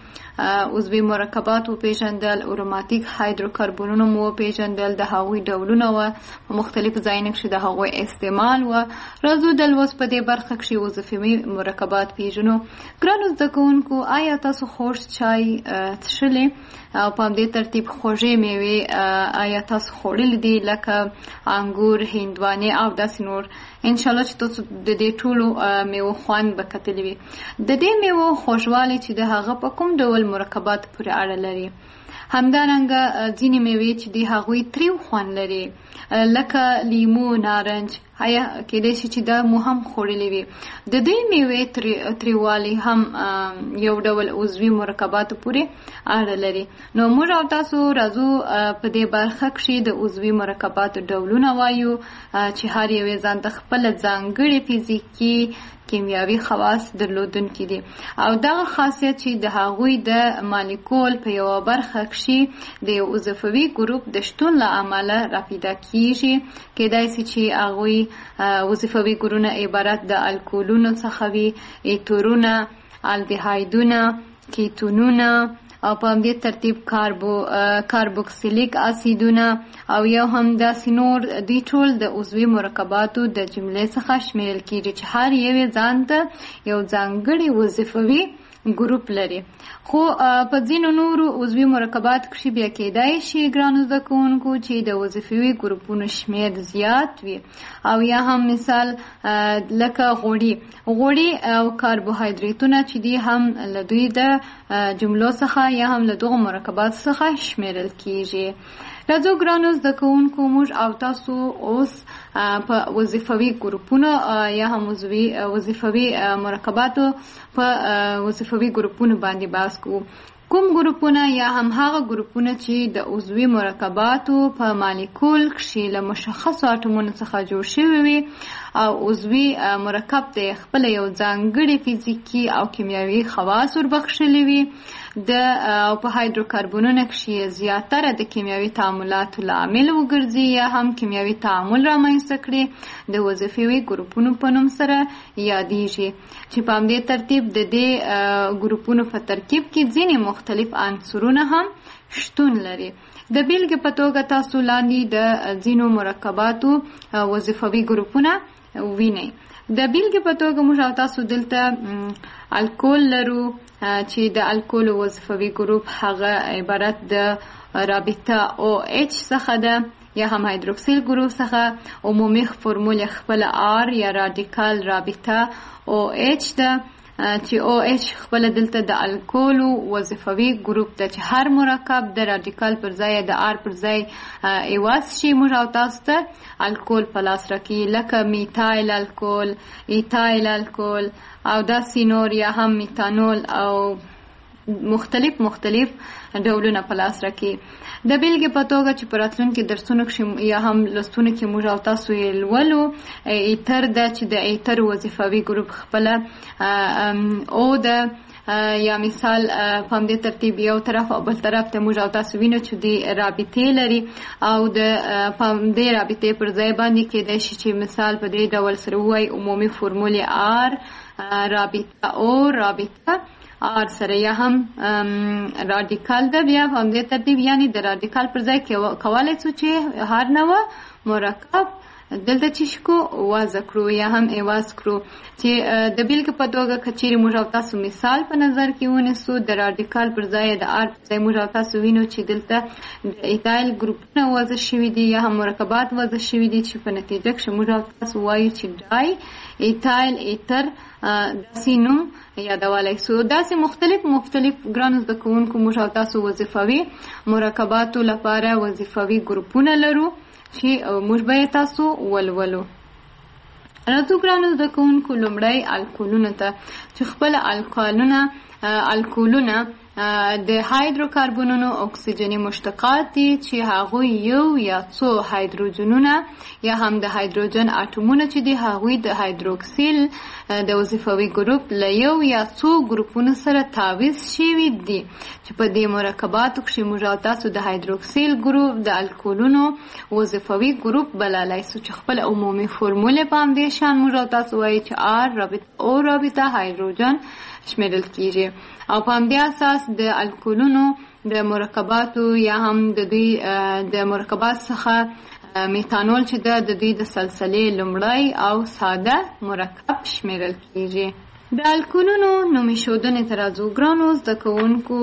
کښې عضوي مرکبات وپېژندل، اروماتیک هایدروکاربنونه مو وپېژندل، د هغوی ډولونه وه، په مختلفو ځایونو کښې د هغوی استعمال وه. راځو د لوست په دې برخه کښې وظیفوي مرکبات پیژنو. ګرانو زده کوونکو، آیا تاسو خوږ چای څښلی او په همدې ترتیب خوږې میوې آیا تاسو خوړلي دي لکه انګور، هندوانې او داسې نور؟ انشاءالله چې تاسو د دې ټولو میوو خوند به کتلی وي. د دې میوو خوږوالی چې د هغه په کوم ډول مرکبات پورې اړه لري. همدارنګه ځینې میوې چې د هغوی تریو خوند لري لکه لیمو، نارنج، آیا کېدای شي چې دا مو هم خوړلي وي. د دې میوې تریووالی هم یو ډول عضوي مرکباتو پورې اړه لري. نو موږ او تاسو راځو په دې برخه کښې د عضوي مرکباتو ډولونه وایو چې هر یو ځان ته خپله ځانګړې فزیکي کیمیاوي خواص درلودونکي دي او دغه خاصیت چې د هغوی د مالیکول په یوه برخه کښې د یو وظیفوي ګروپ د شتون له امله راپیدا کیږي. کېدای شي چې هغوی وظیفوي ګروپونه عبارت د الکولونو څخه وي، ایترونه، الدهایدونه، کیتونونه او په همدې ترتیب کاربو کاربوکسیلیک اسیدونه او یو هم داسې نور. دوی ټول د عضوي مرکباتو د جملې څخه شمیرل کیږي چې هر یو ځان ته یو ځانګړی وظیفوي ګروپ لري. خو په ځینو نورو عضوي مرکبات کښې بیا کېدای شي ګرانو زده کوونکو چې د وظیفوي ګروپونو شمیر زیات وي او یا هم مثال لکه غوړي غوړي او کاربوهایدریتونه چې دي هم له دوی د جملو څخه یا هم له دغو مرکباتو څخه شمیرل کیږي. راځو ګرانو زده کوونکو، موږ او تاسو اوس په وظیفوي ګروپونو یا هم وظیفوي مرکباتو په وظیفوي ګروپونو باندې بحث کوو. کوم ګروپونه یا هم هغه ګروپونه چې د عضوي مرکباتو په مالیکول کښې له مشخصو اټومونو څخه جوړ شوي وي او عضوي مرکب ته خپله یو ځانګړي فزیکي او کیمیاوي خواص وربخښلي وي. د او په هایدروکاربنونو کښې زیاتره د کیمیاوي تعاملاتو لامل وګرځي یا هم کیمیاوي تعامل رامنځته کړي د وظیفوي ګروپونو په نوم سره یادیږي چې په همدې ترتیب د دې ګروپونو په ترکیب کې ځینې مختلف عنصرونه هم شتون لري. د بیلګې په توګه تاسو لاندې د ځینو مرکباتو وظیفوي ګروپونه وینئ. د بیلګې په توګه موږ او تاسو دلته الکول لرو چې د الکول وظیفوي ګروپ هغه عبارت د رابطه او اچ څخه ده یا هم هایدروکسیل ګروپ څخه. عمومي فرمول خپل آر یا رادیکال رابطه او اچ ده چې او اچ خپل دلته د الکولو وظیفوي ګروپ ده چې هر مرکب د رادیکال پر ځای د آر پر ځای ایواز شي موږ او تاسو ته الکول په لاس راکړي لکه میتایل الکول، ایتایل الکول او داسې نور یا هم میتانول او مختلف مختلف ډولونه په لاس راکړي. د بیلګې په توګه چې په راتلونکي درسونو کښې یا هم لوستونو کې موږ او تاسو یې لولو، ایتر ده چې د ایتر وظیفوي ګروپ خپله او ده یا مثال په همدې ترتیب یو طرف او بل طرف ته موږ او تاسو وینو چې د رابطې لري او د په همدې رابطې پر ځای باندې کېدای شي چې مثال په دې ډول سره ووایي عمومي فرمول آر رابطه او رابطه آر سره یا هم رادیکال ده. بیا په همدې ترتیب یعنی د رادیکال پر ځای کولی شو چې هر نوع مرکب دلته چې شکو وضع کړو یا هم ایواز کړو چې د بیلګې په توګه که چیرې موږ او تاسو مثال په نظر کې ونیسو د رادیکال پر ځای د آر پر ځای موږ او تاسو وینو چې دلته د ایتایل ګروپونه وضع شوي دي یا هم مرکبات وضع شوي دي چې په نتیجه کښې موږ او تاسو وایو چې ډای ایتایل ایتر داسې نوم یادولی سو. داسې مختلف مختلف ګرانو زده کوونکو موږ او تاسو وظیفوي مرکباتو لپاره وظیفوي ګروپونه لرو چې موږ به یې تاسو ولولو. راځو ګرانو زده کوونکو لومړی الکولونو ته چې خپل الکولونه الکولونه د هایدروکاربنونو اکسیجني مشتقات دي چې هغوی یو یا څو هایدروجنونه یا هم د هایدروجن اټومونه چې دي هغوی د هایدروکسیل د وظیفوي ګروپ له یو یا څو ګروپونو سره تعویض شوي دي چې په دې مرکباتو کښې موږ او تاسو د هایدروکسیل ګروپ د الکولونو وظیفوي ګروپ بللی سو چې خپل عمومي فرمول په همدې شان موږ او تاسو وایي چې آر رابطه او رابطه هایدروجن شمیرل کیږي او په همدې اساس د الکولونو د مرکباتو یا هم د دوی د مرکبات څخه میتانول چې د دوی د سلسلې لومړی او ساده مرکب شمیرل کیږي. د الکولونو نومي ښودنې ته راځو. ګرانو زده کوونکو،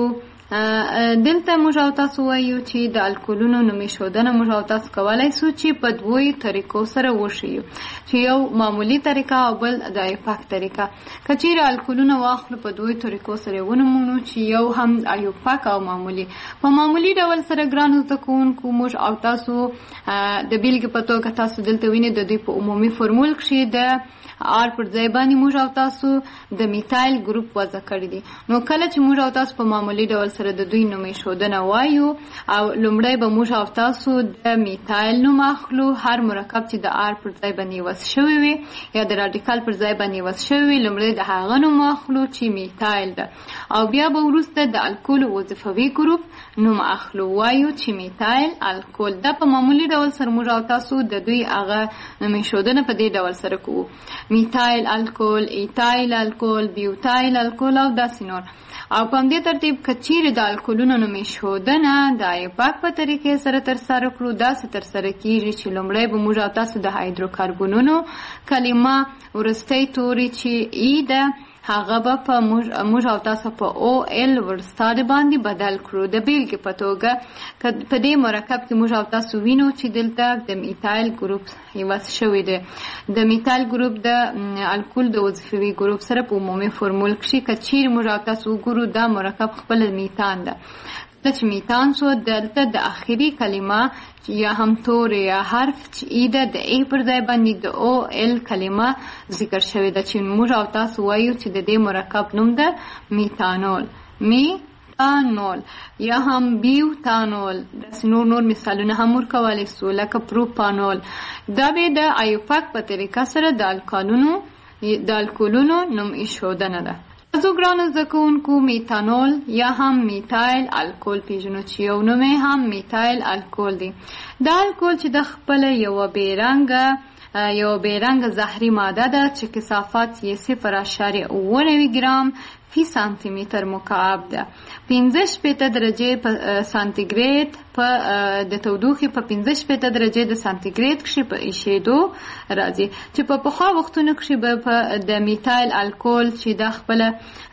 دلته موږ او تاسو وایو چې د الکولونو نومي ښودنه موږ او تاسو کولی سو چې په دوی طریقو سره وښیو، چې یو معمولي طریقه او بل د ایوپاک طریقه. که چیرې الکولونه واخلو په دوی طریقو سره ونومونو چې یو هم ایوپاک او معمولي. په معمولي ډول سره ګرانو زده کوونکو موږ او تاسو د بیلګې په توګه تاسو دلته وینئ د دوی په عمومي فرمول کښې د آر پر ځای باندې موږ او تاسو د میتایل ګروپ وضع کړی دي. نو کله چې موږ او تاسو په معمولي ډول سره د دوی نومي ښودنه وایو او لومړی به موږ او تاسو د میتایل نوم اخلو. هر مرکب چې د آر پر ځای باندې وضع شوی وي یا د راډیکال پر ځای باندې وضع شوی وي لومړی د هغه نوم اخلو چې میتایل ده او بیا به وروسته د الکول وظیفوي ګروپ نوم اخلو، وایو چې میتایل الکول. دا په معمولي ډول سره موږ او تاسو د دوی هغه نومي ښودنه په دې ډول سره کوو: میتایل الکول، ایتایل الکول، بیوتایل الکول او داسې نور. او په همدې ترتیب که چیرې د الکولونو نومي ښودنه د ایوپاک په طریقې سره ترسره کړو، داسې ترسره کیږي چې لومړی به موږ او تاسو د هایدروکاربنونو کلمه وروستی توري چې ای ده هغه به په موږ او تاسو په او ال ورسته باندې بدل کړو. د بیلګې په توګه په دې مرکب کې موږ او تاسو وینو چې دلته د میتایل ګروپ وضع شوی دی. د میتایل ګروپ د الکول د وظیفوي ګروپ سره په عمومي فرمول کښې که چیرې موږ او تاسو وګورو دا مرکب خپله میتان ده. چې میتان شو دلته د اخري کلمه یا هم تور یا حرف چې ای ده د ای پر ځای باندې د او ال کلمه ذکر شوې ده چې موږ او تاسو وایو چې د دې مرکب نوم ده میتانول. میتانول یا هم بیوتانول. داسې نور نور مثالونه هم ورکولی سو لکه پروپانول. دا به د ایوپاک په طریقه سره د الکالونو د الکولونو نوم ایښودنه ده. زه ګرانو زده کوونکو میتانول یا هم میتایل الکول پیژنو چې یو نوم یې هم میتایل الکول دی. دا الکول چې د خپله یوه بېرنګه یوه بېرنګه زهري ماده ده چې کثافت یې صفر اعشاریه اوه نوي ګرام فی سانتی متر مکعب ده. پنځه شپېته درجې په سانتیګریډ په د تودوخې په پنځه شپېته درجې د سانتیګریډ کښې په ایشېدو راځي چې په پخوا وختونو کښې به په د میتایل الکول چې دا خپله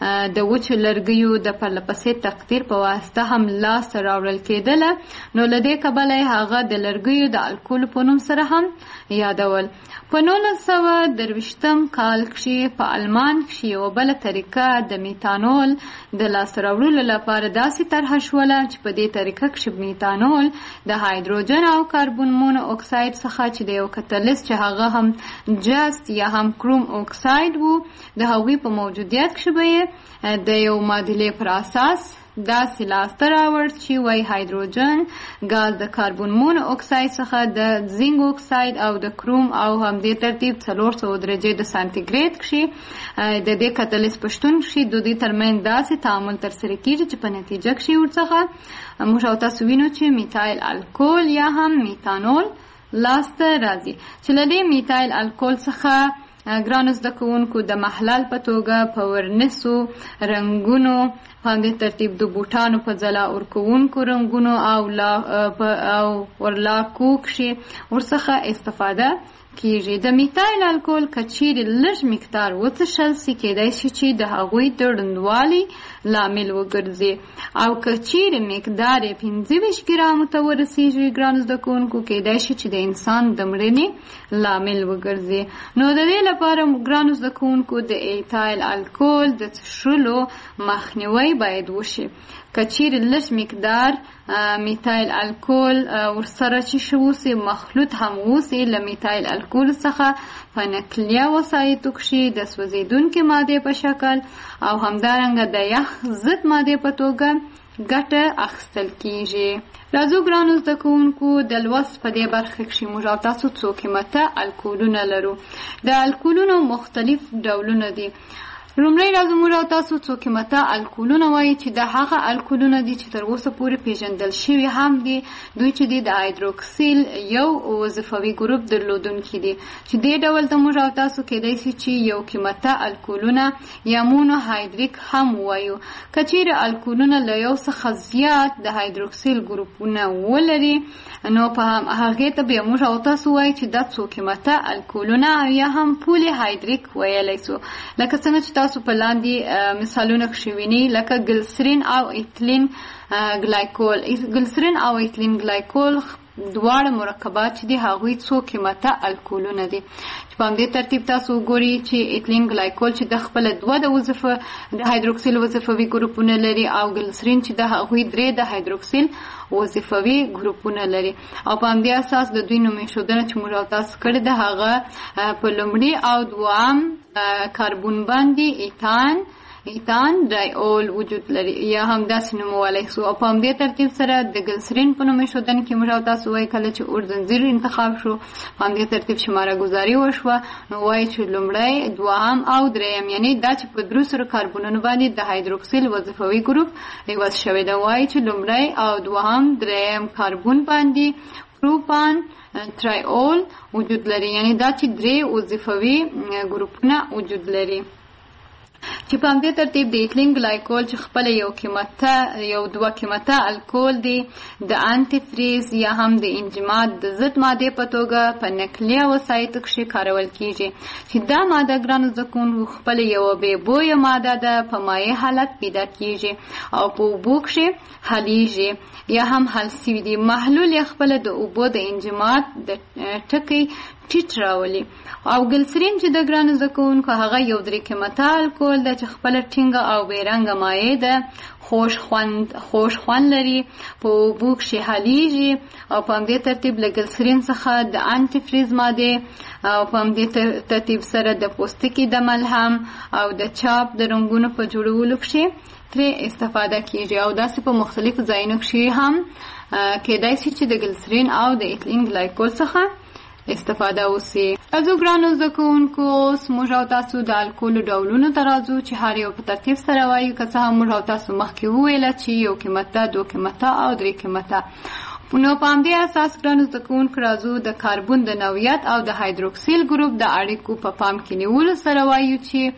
د وچو لرګیو د پرله پسې تقدیر په واسطه هم لاسته راوړل کېدله، نو له دې کبله یې هغه د لرګیو د الکولو په نوم سره هم یادول. په نولس سوه درویشتم کال کښې په المان کښې یوه بله طریقه د میتانول د لاسته راوړلو لپاره داسې طرحه شوله چې په دې طریقه کښې میتانول د هایدروجن او کاربن مونو اکساید څخه چې د یو کتلیست چې هغه هم جست یا هم کروم اکساید وو د هغوی په موجودیت کښې به یې د یو معادلې پر اساس داسې لاسته راوړ چې وایي هایدروجن ګاز د کاربن مونو اکساید څخه د زینک اکساید او د کروم او همدې ترتیب څلور سوه درجې د سانتیګریډ کښې د دې کتلیست په شتون کښې د دوی ترمنځ داسې تعامل ترسره کېږي چې په نتیجه کښې ورڅخه موږ او تاسو وینو چې میتایل الکول یا هم میتانول لاسته راځي. چې له دې میتایل الکول څخه ګرانو زده کوونکو د محلل په توګه په ورنسو رنګونو په همدې ترتیب د بوټانو په ځلا ورکوونکو رنګونو او لا او ورلاکو کښې ورڅخه استفاده کیږي. د میتایل الکول که چیرې لږ مقدار وڅښل سي کېدای شي چې د هغوی د ړندوالي لامل وګرځي، او که چیرې مقدار یې پنځه ویشت ګرامو ته ورسیږي ګرانو زده کوونکو کېدای شي چې د انسان د مړینې لامل وګرځي. نو د دې لپاره ګرانو زده کوونکو د ایتایل الکول د څښلو مخنیوی باید وشي. که چیرې لږ مقدار میتایل الکول ورسره چې شي اوسي مخلوط هم اوسي له میتایل الکول څخه په نقلیه وسایطو کښې د سوځېدونکې مادې په شکل او همدارنګه د یخ ضد مادې په توګه ګټه اخیستل کیږي. راځو ګرانو زده کوونکو د لوست په دې برخه کښې موږ او تاسو څو قیمته الکولونه لرو. د الکولونو مختلف ډولونه دي. لومړی راځو موږ او تاسو څو قیمته الکولونه وایي چې د هغه الکولونه دي چې تر اوسه پورې پیژندل شوي هم دي. دوی چې دي د هایدروکسیل یو وظیفوي ګروپ درلودونکي دي چې دې ډول ته موږ او تاسو کیدای شي چې یو قیمته الکولونه یا مونوهایدریک هم وایو. که چیرې الکولونه له یو څخه زیات د هایدروکسیل ګروپونه ولري نو په هغې ته بیا موږ او تاسو وایي چې دا څو قیمته الکولونه یا هم پولی هایدریک ویلی سو. لکه څنګه چې تاسو په لاندې مثالونه کښې وینئ لکه ګلسرین او ایتلین ګلایکول. ګلسرین او ایتلین ګلایکول دواړه مرکبات چې دي هغوی څو قیمته الکولونه دي چې په همدې ترتیب تاسو وګورئ چې ایتلین ګلایکول چې د خپله دوه د وظیفه د هایدروکسیل وظیفوي ګروپونه لري او ګلسرین چې د هغوی درې د هایدروکسیل وظیفوي ګروپونه لري او په همدې اساس د دوی نومېښودنه چې موږ او تاسو کړې ده هغه په لومړي او دوهم کاربون باندې ایتان ایتان ډای اول وجود لري یا هم داسې نومولی سو. او په همدې ترتیب سره د ګلسرین په نومېښودنه کې موږ او تاسو وایي کله چې اورزنځیر انتخاب شو په همدې ترتیب شماره ګذاري وشوه نو وایي چې لومړی دوهم او دریم یعنی دا چې په درو سرو کاربونونو باندې د هایدروکسیل وظیفوي ګروپ عوض شوی ده. وایي چې لومړی او دوهم دریم کاربون باندې پروپان ترایول وجود لري یعنی دا چې درې وظیفوي ګروپونه وجود لري چې په همدې ترتیب د ایتلین ګلایکول چې خپله یو قیمته یو دوه قیمته الکول دی د انټي فریز یا هم د انجماد د ضد مادې په توګه په نقلیه وسایطو کښې کارول کیږي چې دا ماده ګرانو زده کوونکو خپله یوه بې بویه ماده ده په مایع حالت پیدا کیږي او په اوبو کښې حلیږي یا هم حل سوي دي. محلول یې خپله د اوبو د انجماد د ټکي ټیټ راولي. او ګلسرین چې د ګرانو زده کوونکو هغه یو درې قیمته الکول ده چې خپله ټینګه او بېرنګه مایع ده خوش خوند خوش خوند لري په اوبو کښې حلیږي او په همدې ترتیب له ګلسرین څخه د انټي فریز مادې او په همدې ترتیب سره د پوستکي د ملهم او د چاپ د رنګونو په جوړولو کښې ترې استفاده کیږي او داسې په مختلفو ځایونو کښې هم کیدای شي چې د ګلسرین او د ایتلین ګلایکول څخه استفاده وسي. راځو ګرانو زده کوونکو اوس موږ او تاسو د الکولو ډولونو ته راځو چې هر یو په ترتیب سره وایو. که څه هم موږ او تاسو مخکې وویله چې یو قیمته دوه قیمته او درې قیمته. نو په همدې اساس ګرانو زده کوونکو راځو د کاربون د نوعیت او د هایدروکسیل ګروپ د اړیکو په پام کې نیولو سره وایو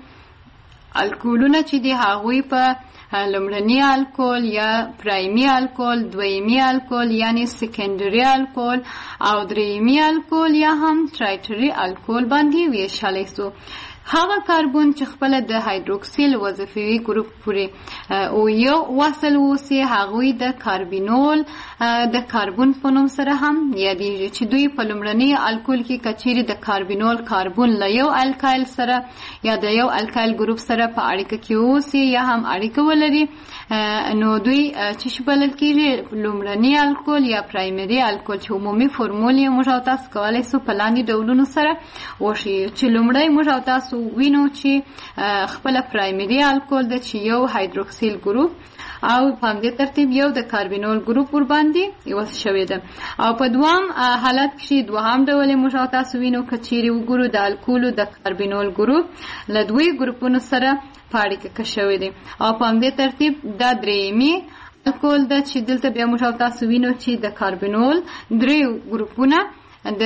چې الکولونه چې دي هغوی په لومړني الکول یا پرایمي الکول، دویمي الکول یعنی سیکنډري الکول او دریمي الکول یا هم ټرایټري الکول باندې ویشلی سو. هغه کاربون چې خپله د هایدروکسیل وظیفوي ګروپ پورې او یو وصل اوسي هغوی د کاربینول د کاربون په نوم سره هم یادیږي چې دوی په لومړني الکول کې که چیرې د کاربینول کاربون له یو الکایل سره یا د یو الکایل ګروپ سره په اړیکه کې اوسي یا هم اړیکه ولري نو دوی چې شي بلل کېږي لومړني الکول یا پرایمري الکول چې عمومي فورمول یې موږ او تاسو کولی سو په لاندې ډولونو سره وښیو چې لومړی موږ او تاسو وینو چې خپله پرایمري الکول ده چې یو هایدروکسیل ګروپ او په همدې ترتیب یو د کاربینول ګروپ ورباندې عوض شوی ده او په دوام حالت کښې دوهم ډول یې موږ او تاسو وینو که چیرې وګورو د الکولو د کاربینول ګروپ له دوی ګروپونو سره په اړیکه کې شوی دی او په همدې ترتیب دا دریمي الکول ده چې دلته بیا موږ او تاسو وینو چې د کاربینول درې ګروپونه د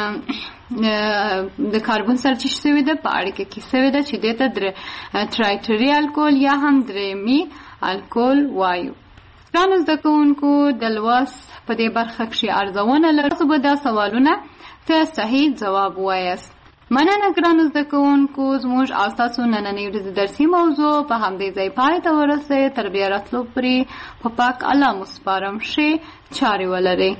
د کاربون سره چې شوی ده په اړیکه کې شوی ده چې دې ته ټرایټري الکول یا هم دریمي الکول وایو. ګرانو زده کوونکو د لوست په دې برخه کښې ارزونه لرو. تاسو به دا سوالونه ته صحیح ځواب وایاست. مننه ګرانو زده کوونکو زموږ او ستاسو نننۍ ورځې درسي موضوع په همدې ځای پای ته ورسوئ. تر بیا راتلو پورې په پاک الله مو سپارم. ښې چارې ولرئ.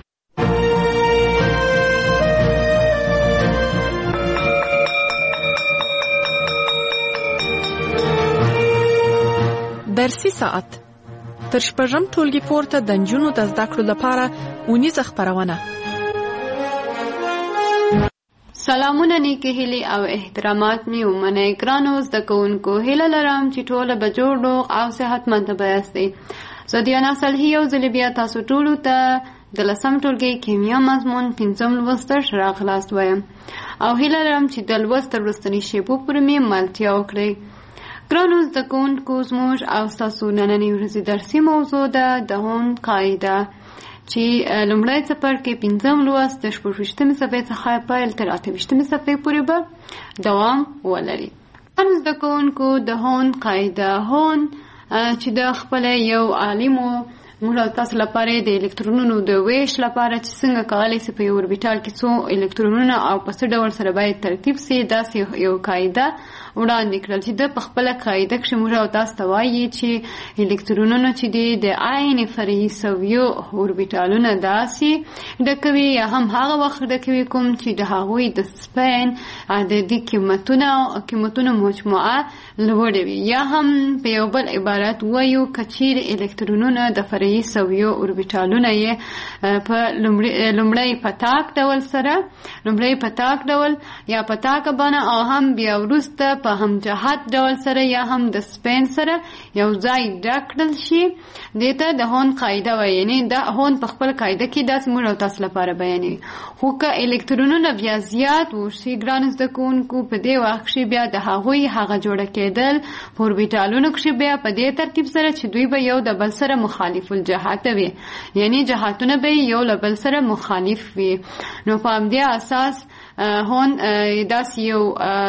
درسي ساعت تر شپږم ټولګي پورته د نجونو د زده کړو لپاره اونیزه خپرونه. سلامونه نیکې هیلې او احترامات مې ومنئ. ګرانو زده کوونکو، هیله لرم چې ټوله به جوړ روغ او صحتمنده به یاستئ. زه دیانا صالحي یو ځلې بیا تاسو ټولو ته د لسم ټولګي کیمیا مضمون پنځم لوست ته ښه راغلاست وایم او هیله لرم چې د لوست تر وروستنۍ شېبو پورې مې ملتیا وکړئ. ګرانو زده کوونکو، زموږ او ستاسو نننۍ ورځې درسي موضوع ده د هوند قاعده، چې لومړی څپرکی پنځم لوست د شپږ ویشتمې صفحې څخه پیل تر اته ویشتمې صفحې پورې به دوام ولري. ګرانو زده کوونکو، د هوند قاعده، هوند چې د خپل یو عالم و موږ او تاسو لپاره د الکترونونو د ویش لپاره چې څنګه کولی سي په یو اوربیټال کې څو الکترونونه او په څه ډول سره باید ترتیب سي، داسې یو قاعده وړاندې کړل چې د په خپله قاعده کښې موږ او تاسو ته وایي چې الکترونونه چې دي د عین فرعي سویو اوربیټالونه داسې ډکوي یا هم هغه وخت ډکوي کوم چې د هغوی د سپین عددي قیمتونه قیمتونو مجموعه لوړې وي، یا هم په یو بل عبارت وایو که چیرې الکترونونه د فرعي سویو اوربیټالونه یې په لومړی په تاک ډول سره لومړی په تاک ډول یا په تاکه بڼه او هم بیا وروسته په هم جهت ډول سره یا هم د سپین سره یو ځای ډک کړل شي، دې ته د هوند قاعده وایي. یعنې دا هوند په خپل قاعده کې داسې موږ او تاسو لپاره بیانوي. خو که الکترونونه بیا زیات وشي ګرانو زده کوونکو، په دې وخت کښې بیا د هغوی هغه جوړه کېدل په اوربیټالونو کښې بیا په دې ترتیب سره چې دوی به یو د بل سره مخالف الجهات وي، یعنی جهاتونه به یو له بل سره مخالف وي. نو په همدې اساس هون داسې یو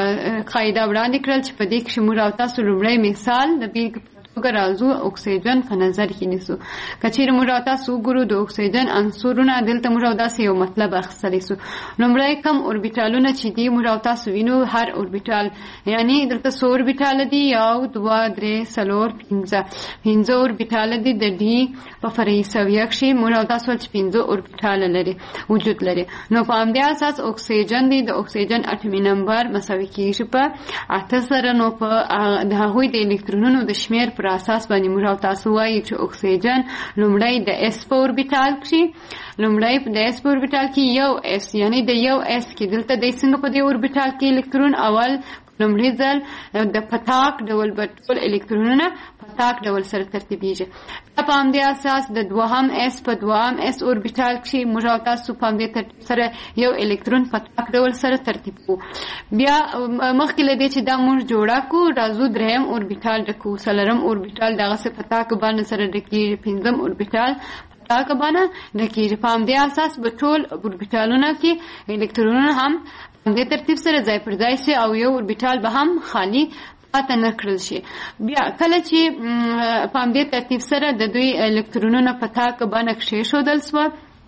قاعده وړاندې کړل چې په دې کښې موږ او تاسو لومړی مثال د بېلګې توګه راځو اکسیجن په نظر کې نیسو. که چیرې موږ او تاسو وګورو د اکسیجن عنصرونه، دلته موږ او داسې یو مطلب اخیستلی سو. لومړی کم اوربیټالونه چې دي موږ او تاسو وینو، هر اوربیټال یعنی دلته څو اوربیټاله دي؟ یو، دوه، درې، څلور، پنځه پنځه اوربیټاله دي. د ډي په فرعي سویه کښې موږ او تاسو چې پنځه اوربیټاله لري وجود لري. نو په همدې اساس اکسیجن دی، د اکسیجن اټمي نمبر مساوي کېږي په اته سره. نو په د هغوی د الکترونونو د شمېر پر اساس باندې موږ او تاسو وایو چې اکسیجن لومړی د اس په اوربیټال کښې لومړی د اس په اوربیټال کې یو اس، یعنی د یو اس کې دلته دی څنګه په دې اوربیټال کې الکترون اول لومړی ځل د پتاک ډول به ټول الکترونونه پتاک ډول سره ترتیبیږي. په همدې اساس د دوهم اس په دوهم اس اوربیټال کښې موږ او تاسو په همدې ترتیب سره یو الکترون پتاک ډول سره ترتیب کوو. بیا مخکې له دې چې دا موږ جوړه کړو، راځو درېیم اوربیټال ډکوو. څلورم اوربیټال دغسې پتاک باندې سره ډکېږي. پنځم اوربیټال پتاک باندې ډکېږي. په همدې اساس به ټول اوربیټالونه کې الکترونونه هم دې ترتیب سره ځای پر ځای شي او یو اوربیټال به هم خالی پاته نه کړل شي. بیا کله چې په همدې ترتیب سره د دوی الکترونونه په تاکه باندې کښېښودل سوه،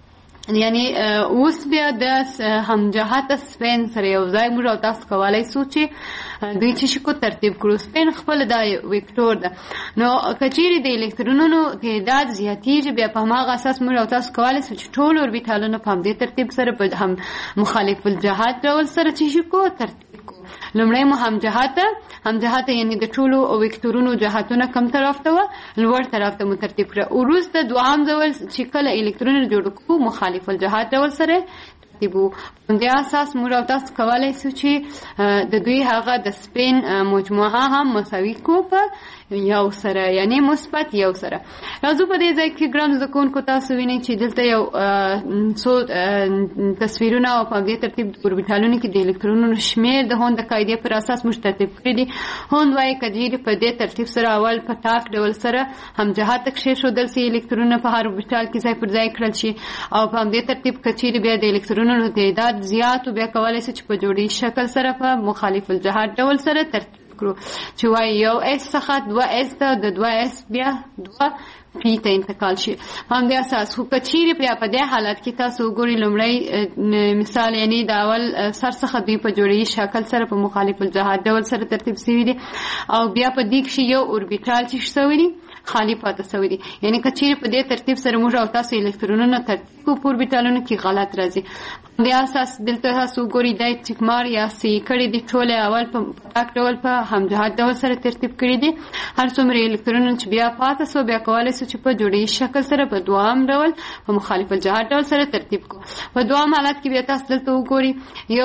یعنی اوس بیا د همجهته سپین سره یو ځای موږ او تاسو کولی سو چې دوی چې شي کو ترتیب کړو. سپین خپل دا وکتور ده. نو که چیرې د الکترونونو تعداد زیاتېږي، بیا په هماغه اساس موږ او تاسو کولی سو چې ټول اوربیټالونه په همدې ترتیب سره په هم مخالف الجهات ډول سره چې شي کو ترتیب کو. لومړی مو هم جهته هم جهته یعنی د ټولو وکتورونو جهتونه کم طرف ته وه، لوړ طرف ته مو ترتیب کړه. وروسته دوهم ډول چې کله الکترونونه جوړ کړو مخالف الجهات ډول سره ترتیبو. په دې اساس موږ او تاسو کولی سو چې د دوی هغه د سپین مجموعه هم مساوي کړو په یو سره، یعنی مثبت یو سره. راځو په دې ځای کې ګرانو زده کوونکو تاسو وینئ چې دلته یو څو تصویرونه او په همدې ترتیب د اوربیټالونو کې د الکترونونو شمېر د هوند د قاعدې پر اساس موږ ترتیب کړي دي. هوند وایي که چیرې په دې ترتیب سره اول په تاک ډول سره همجهته کښېښودل سي، الکترونونه په هر اوربیټال کې ځای پر ځای کړل شي، او په همدې ترتیب که چیرې بیا د الکترونونو تعداد زیات و، بیا کولی سي چې په جوړې شکل سره په مخالف الجهات ډول سره ترتیب کړو چې وایي یو اس څخه دوه اس ته، د دوه اس بیا دوه پی ته انتقال شي. په همدې اساس خو که چیرې بیا په دې حالت کې تاسو وګورئ، لومړی مثال یعنی د اول سر څخه دوی په جوړې شکل سره په مخالف الجهات ډول سره ترتیب شوي دي، او بیا په دې کښې یو اوربیټال چې شوی دي خالی پاته شوی دي. یعنی که چیرې په دې ترتیب سره موږ او تاسو الکترونونه ترتیب کړو په اوربیټالونو کې غلط راځي. په د اساس دلته تاسو ګوري د ټیکمار یا سی کړي د ټوله اول په پاک ډول په همجهت ډول سره ترتیب کړي دي. هر څومره الکترونونه چې بیا پاتې سو بیا کولای شو چې په جوړی شکل سره په دوام ډول په مخالف الجهت ډول سره ترتیب کو. په دوام حالت کې بیا تاسو دلته وګوري یو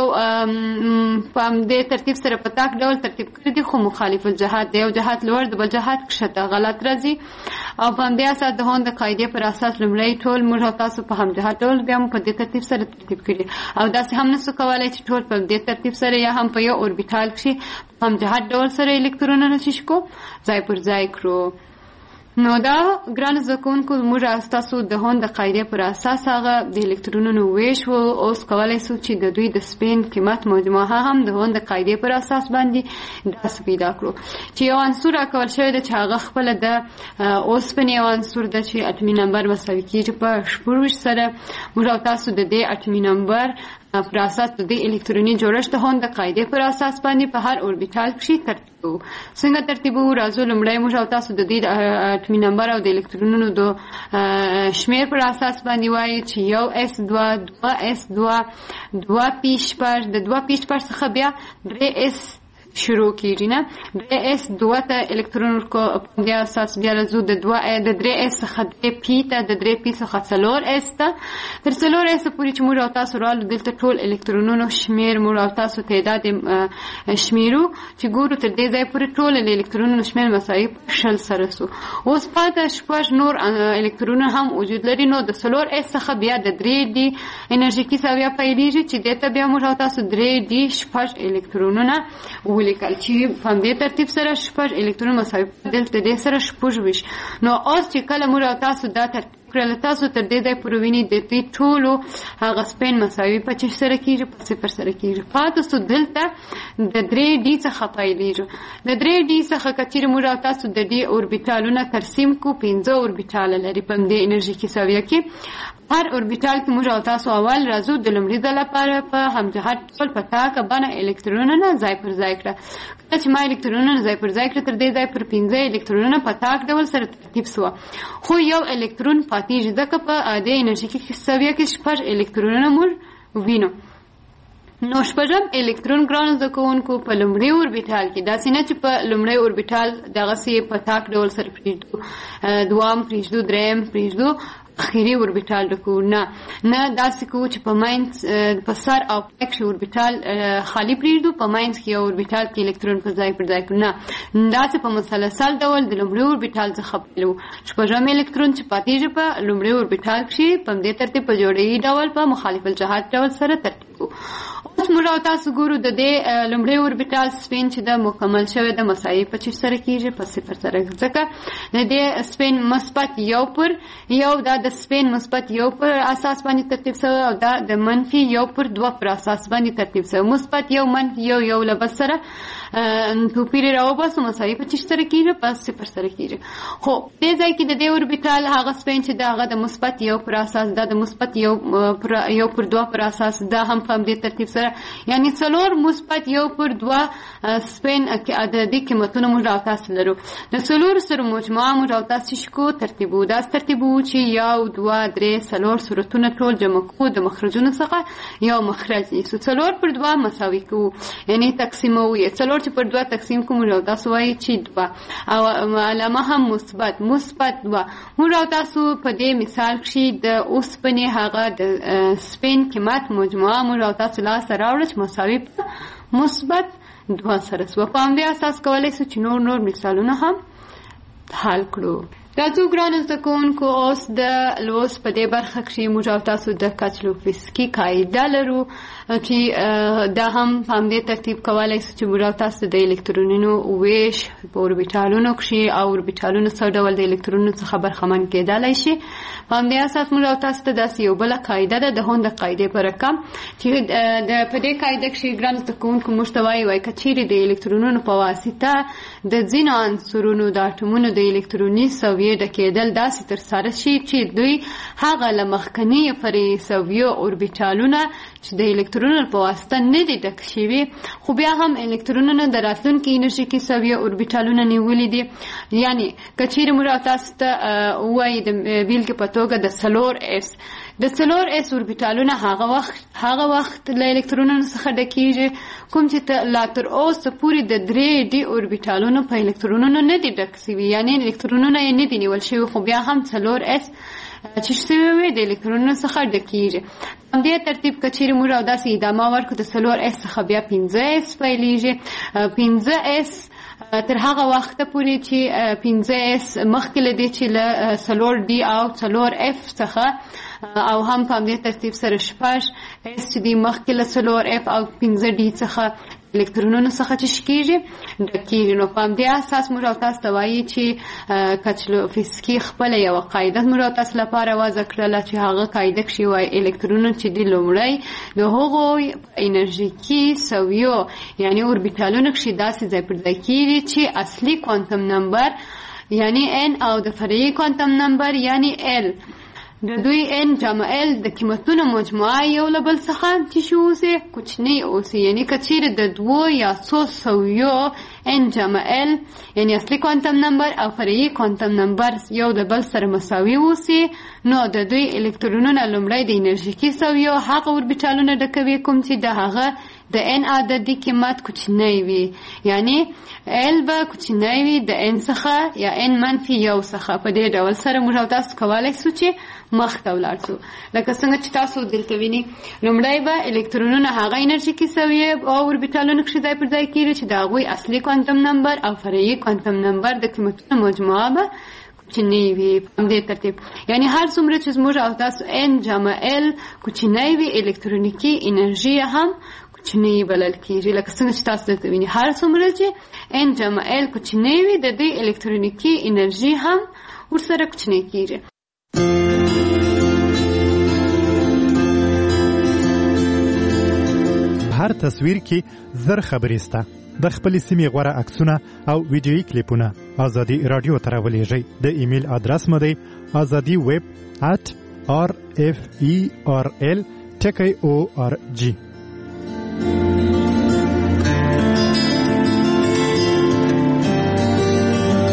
په دې ترتیب سره په تاک ډول ترتیب کړی دي خو مخالف الجهت دی، یو جهت لوړ د بل جهت کښته غلط راځي. او په دې اساس د هون د قاعده پر اساس لمړی ټول موږ تاسو په هم جهت ډول بیا په دې ترتیب سره ترتیب کړی او داسې هم نسو کولای چې ټول په دې ترتیب سره یا هم په یو اوربیټال کې هم جهت ډول سره الکترونونه نشي کو ځای پر ځای کړو. نو دا ګران زکونکو موږ تاسو د هون د قاعده پر اساس هغه د الکترونونو ویش وو اوس کولای شو چې د دوی د سپین قیمت مجموعه هم د هون د قاعده پر اساس باندې داس پیدا کړو چې یو عنصر راکول شوی د چې هغه خپل د اوسپنې یو عنصر د چې اټومي نمبر مساوي کیږي په شپږ سره موږ تاسو د دې اټومي نمبر پر اساس د الکتروني جوړښت هون د قاعده پر اساس باندې په هر اوربیټال کې ترتیبو. څنګه ترتیبو راځو لمړی موږ تاسو د دې اټومي نمبر او د الکترونونو د شمیر پر اساس باندې وایي چې یو اس دوه دوه اس دوه دوه پی شپږ د دوه پی شپږ څخه بیا درې اس شروع کیږي نه درې اس دوه ته الکترون کو په دې اساس بیا راځو د دوه د درې اس څخه درې پی ته د درې پی څخه څلور اس ته تر څلور اس پورې چې موږ تاسو رالو دلته ټول الکترونونو شمیر موږ تاسو تعداد شمیرو چې ګورو تر دې ځای پورې ټول الکترونونو شمیر مساوي شل سره سو. اوس پاتې شپږ نور الکترونونه هم وجود لري نو د څلور اس څخه بیا د درې دی انرژیکي ساویه پیلېږي چې دته بیا موږ تاسو درې دی شپږ الکترونونه لیکل چې په دې ترتیب سره شپږ الکترون مساوي دلته دې سره شپږ ویش. نو اوس چې کله موږ تاسو دا ترتیب کړل تاسو تر دې ځای پورې ویني د دې ټولو هغه سپین مساوي په چې سره کېږي په صفر سره کېږي. پاتې سو دلته د درې ډي څخه پیلېږي د درې ډي څخه کچېرې موږ تاسو د دې اوربیټالونه ترسیم کو پنځه اوربیټال لري په دې انرژیکي ساویه کې. هر اوربیټال کې موږ تاسو اول راځو د لومړي ځل لپاره په همجهت ډول په تاکه باندې الکترونونه ځای پر ځای کړه. کله چې ما الکترونونه ځای پر ځای کړه تر دې ځای پر پنځه الکترونونه په تاک ډول سره ترتیب سو خو یو الکترون پاتېږي ځکه په دې انرژیکي ساویه کې شپږ الکترونونه موږ وینو. نو شپږم الکترون ګران زده کوونکو په لومړي اوربیټال کې داسې نه چې په لومړي اوربیټال دغسې په تاک ډول سره پرېږدو دوام پرېږدو دریم پرېږدو اخیری اوربیټال ډکو نه نه داسې کوو چې په ماینځ په سر او پای کې اوربیټال خالی پرېږدو په ماینځ کې یو اوربیټال کې الکترون په ځای پر ځای کړو نه داسې په مسلسل ډول د لومړي اوربیټال څخه پیلو. شپږم الکترون چې پاتېږي په لومړي اوربیټال کې په دې ترتیب په جوړې ډول په مخالف الجهت ډول سره ترتیب کوو. اوس موږ تاسو ګورو د دې لومړي اوربیټال سپین چې د مکمل شوی د مساوي په چې سره کېږي په صفر سره ځکه د دې سپین مثبت یو پر یو دا د سپین مثبت یو پر اساس باندې ترتیب شوی او دا د منفي یو پر دوه پر اساس باندې ترتیب شوی. مثبت یو منفي یو یو له بل سره توپیر راوباسو مساوي په چې سره کېږي په صفر سره کېږي. خو دې ځای کې د دې اوربیټال هغه سپین چې دا هغه د مثبت یو پر اساس دا د مثبت یو پر یو پر دوه پر اساس دا هم په دې ترتیب سره یعنی څلور مثبت یو پر دوه سپین عددي قیمتونه موږ تاسو لرو. د څلور سره مجموعه موږ تاسو شکو ترتیبو دا ترتیبو چې یو دوه درې څلور صورتونه ټول جمع کوو د مخرجونو څخه یو مخرج نیسو. څلور پر دوه مساوي کوو یعنی تقسیموو یې څلور چې پر دوه تقسیم کوو موږ تاسو وایي چې دوه او علامه هم مثبت مثبت دوه. موږ تاسو په دې مثال کې د اوسپنې هغه د سپین قیمت مجموعه موږ تاسو لاس راوړل چې مساوي په مثبت دوه سره سو. په همدې اساس کولی شو چې نور نور مثالونه هم حل کړو. راځو ګرانو زده کوونکو اوس د لوست په دې برخه کې موږ تاسو د کچلوفسکي قاعده لرو چې دا هم په همدې ترتیب کولی شو چې موږ تاسو د الکترونونو ویش په اوربیټالونو کې او اوربیټالونو څو ډول د الکترونونو څخه برخمن کېدلی شي. په همدې اساس موږ تاسو ته داسې یو بله قاعده ده د هون د قاعدې په رقم چې د په دې قاعده کې ګرانو زده کوونکو موږ ته وایي وایي که چیرې د الکترونونو په واسطه د ځینو عنصرونو د اټومونو د الکتروني سویې ډکېدل داسې ترسره شي چې دوی هغه له مخکنیو فرعي اوربیټالونه چې د الکترونونو په واسطه نه دي ډک شوي خو بیا هم الکترونونه د راتلونکي انرژیکي سویې اوربیټالونه نیولي دي. یعنی که چیرې موږ تاسو ته ووایي د بیلګې په توګه د څلور اس د څلور اس اوربیټالونه هغه وخت هغه وخت له الکترونونو څخه ډکیږي کوم چې لا تر اوسه پورې د درې ډي اوربیټالونو په الکترونونو نه دي ډک شوي، یعنی الکترونونه یې نه دي نیول شوي، خو بیا هم څلور اس چې شوي وي د الکترونونو څخه ډکیږي. په دې ترتیب که چیرې موږ او داسې ادامه ورکړو د څلور اس څخه بیا پنځه اس پیلیږي. پنځه اس تر هغه وخته پورې چې پنځه اس مخکې له دې چې له څلور ډي او څلور اف څخه او هم په همدې ترتیب سره شپږ اس چې دي مخکې له څلور اف او پنځه ډي څخه الکترونونو څخه چې کېږي ډکېږي. نو په همدې اساس موږ او تاسو ته وایي چې کچلوفسکي خپله یوه قاعده موږ او تاسو لپاره وضع کړله چې هغه قاعده کښې وایي الکترونونه چې دي لومړی د هغو انرژیکي سویو یعنی اوربیټالونو کښې داسې ځای پر ځای کېږي چې اصلي کوانتم نمبر یعنی n او د فرعي کوانتم نمبر یعنی l د دوی n جمع l د قیمتونو مجموعه یو له بل څخه چې شو اوسي کوچنی اوسي، یعنی که چیرې د دوو یا څو سویو n جمع l یعنی اصلي کوانتم نمبر او فرعي کوانتم نمبر یو د بل سره مساوي اوسي نو د دوی الکترونونه لومړی د انرژیکي سویو هغه اوربیټالونه ډکوي کوم چې د هغه د n عددي قیمت کوچنی وي، یعنی l به کوچنی وي د n څخه یا n منفي یو څخه. په دې ډول سره موږ او تاسو کولی شو چې مخته ولاړ شو. لکه څنګه چې تاسو دلته وینئ لومړی به الکترونونه هغه انرژیکي سویې او اوربیټالونو کښې ځای پر ځای کېږي چې د هغوی اصلي کوانتم نمبر او فرعي کوانتم نمبر د قیمتونو مجموعه به کوچنی وي. په همدې ترتیب یعنی هر څومره چې زموږ او تاسو n جمع l کوچنی وي الکترونیکي انرژي هم کوچنی بلل کېږي. لکه څنګه چې تاسو دلته وینئ هر څومره چې n جمع l کوچنی وي د دې الکترونیکي انرژي هم ورسره کوچنی کېږي. هر تصویر کې زر خبرې سته. د خپلې سیمې غوره عکسونه او ویډیویي کلیپونه ازادي راډیو ته راولېږئ. د ایمیل ادرس مو دی azadi web at r f e r l t k o r g.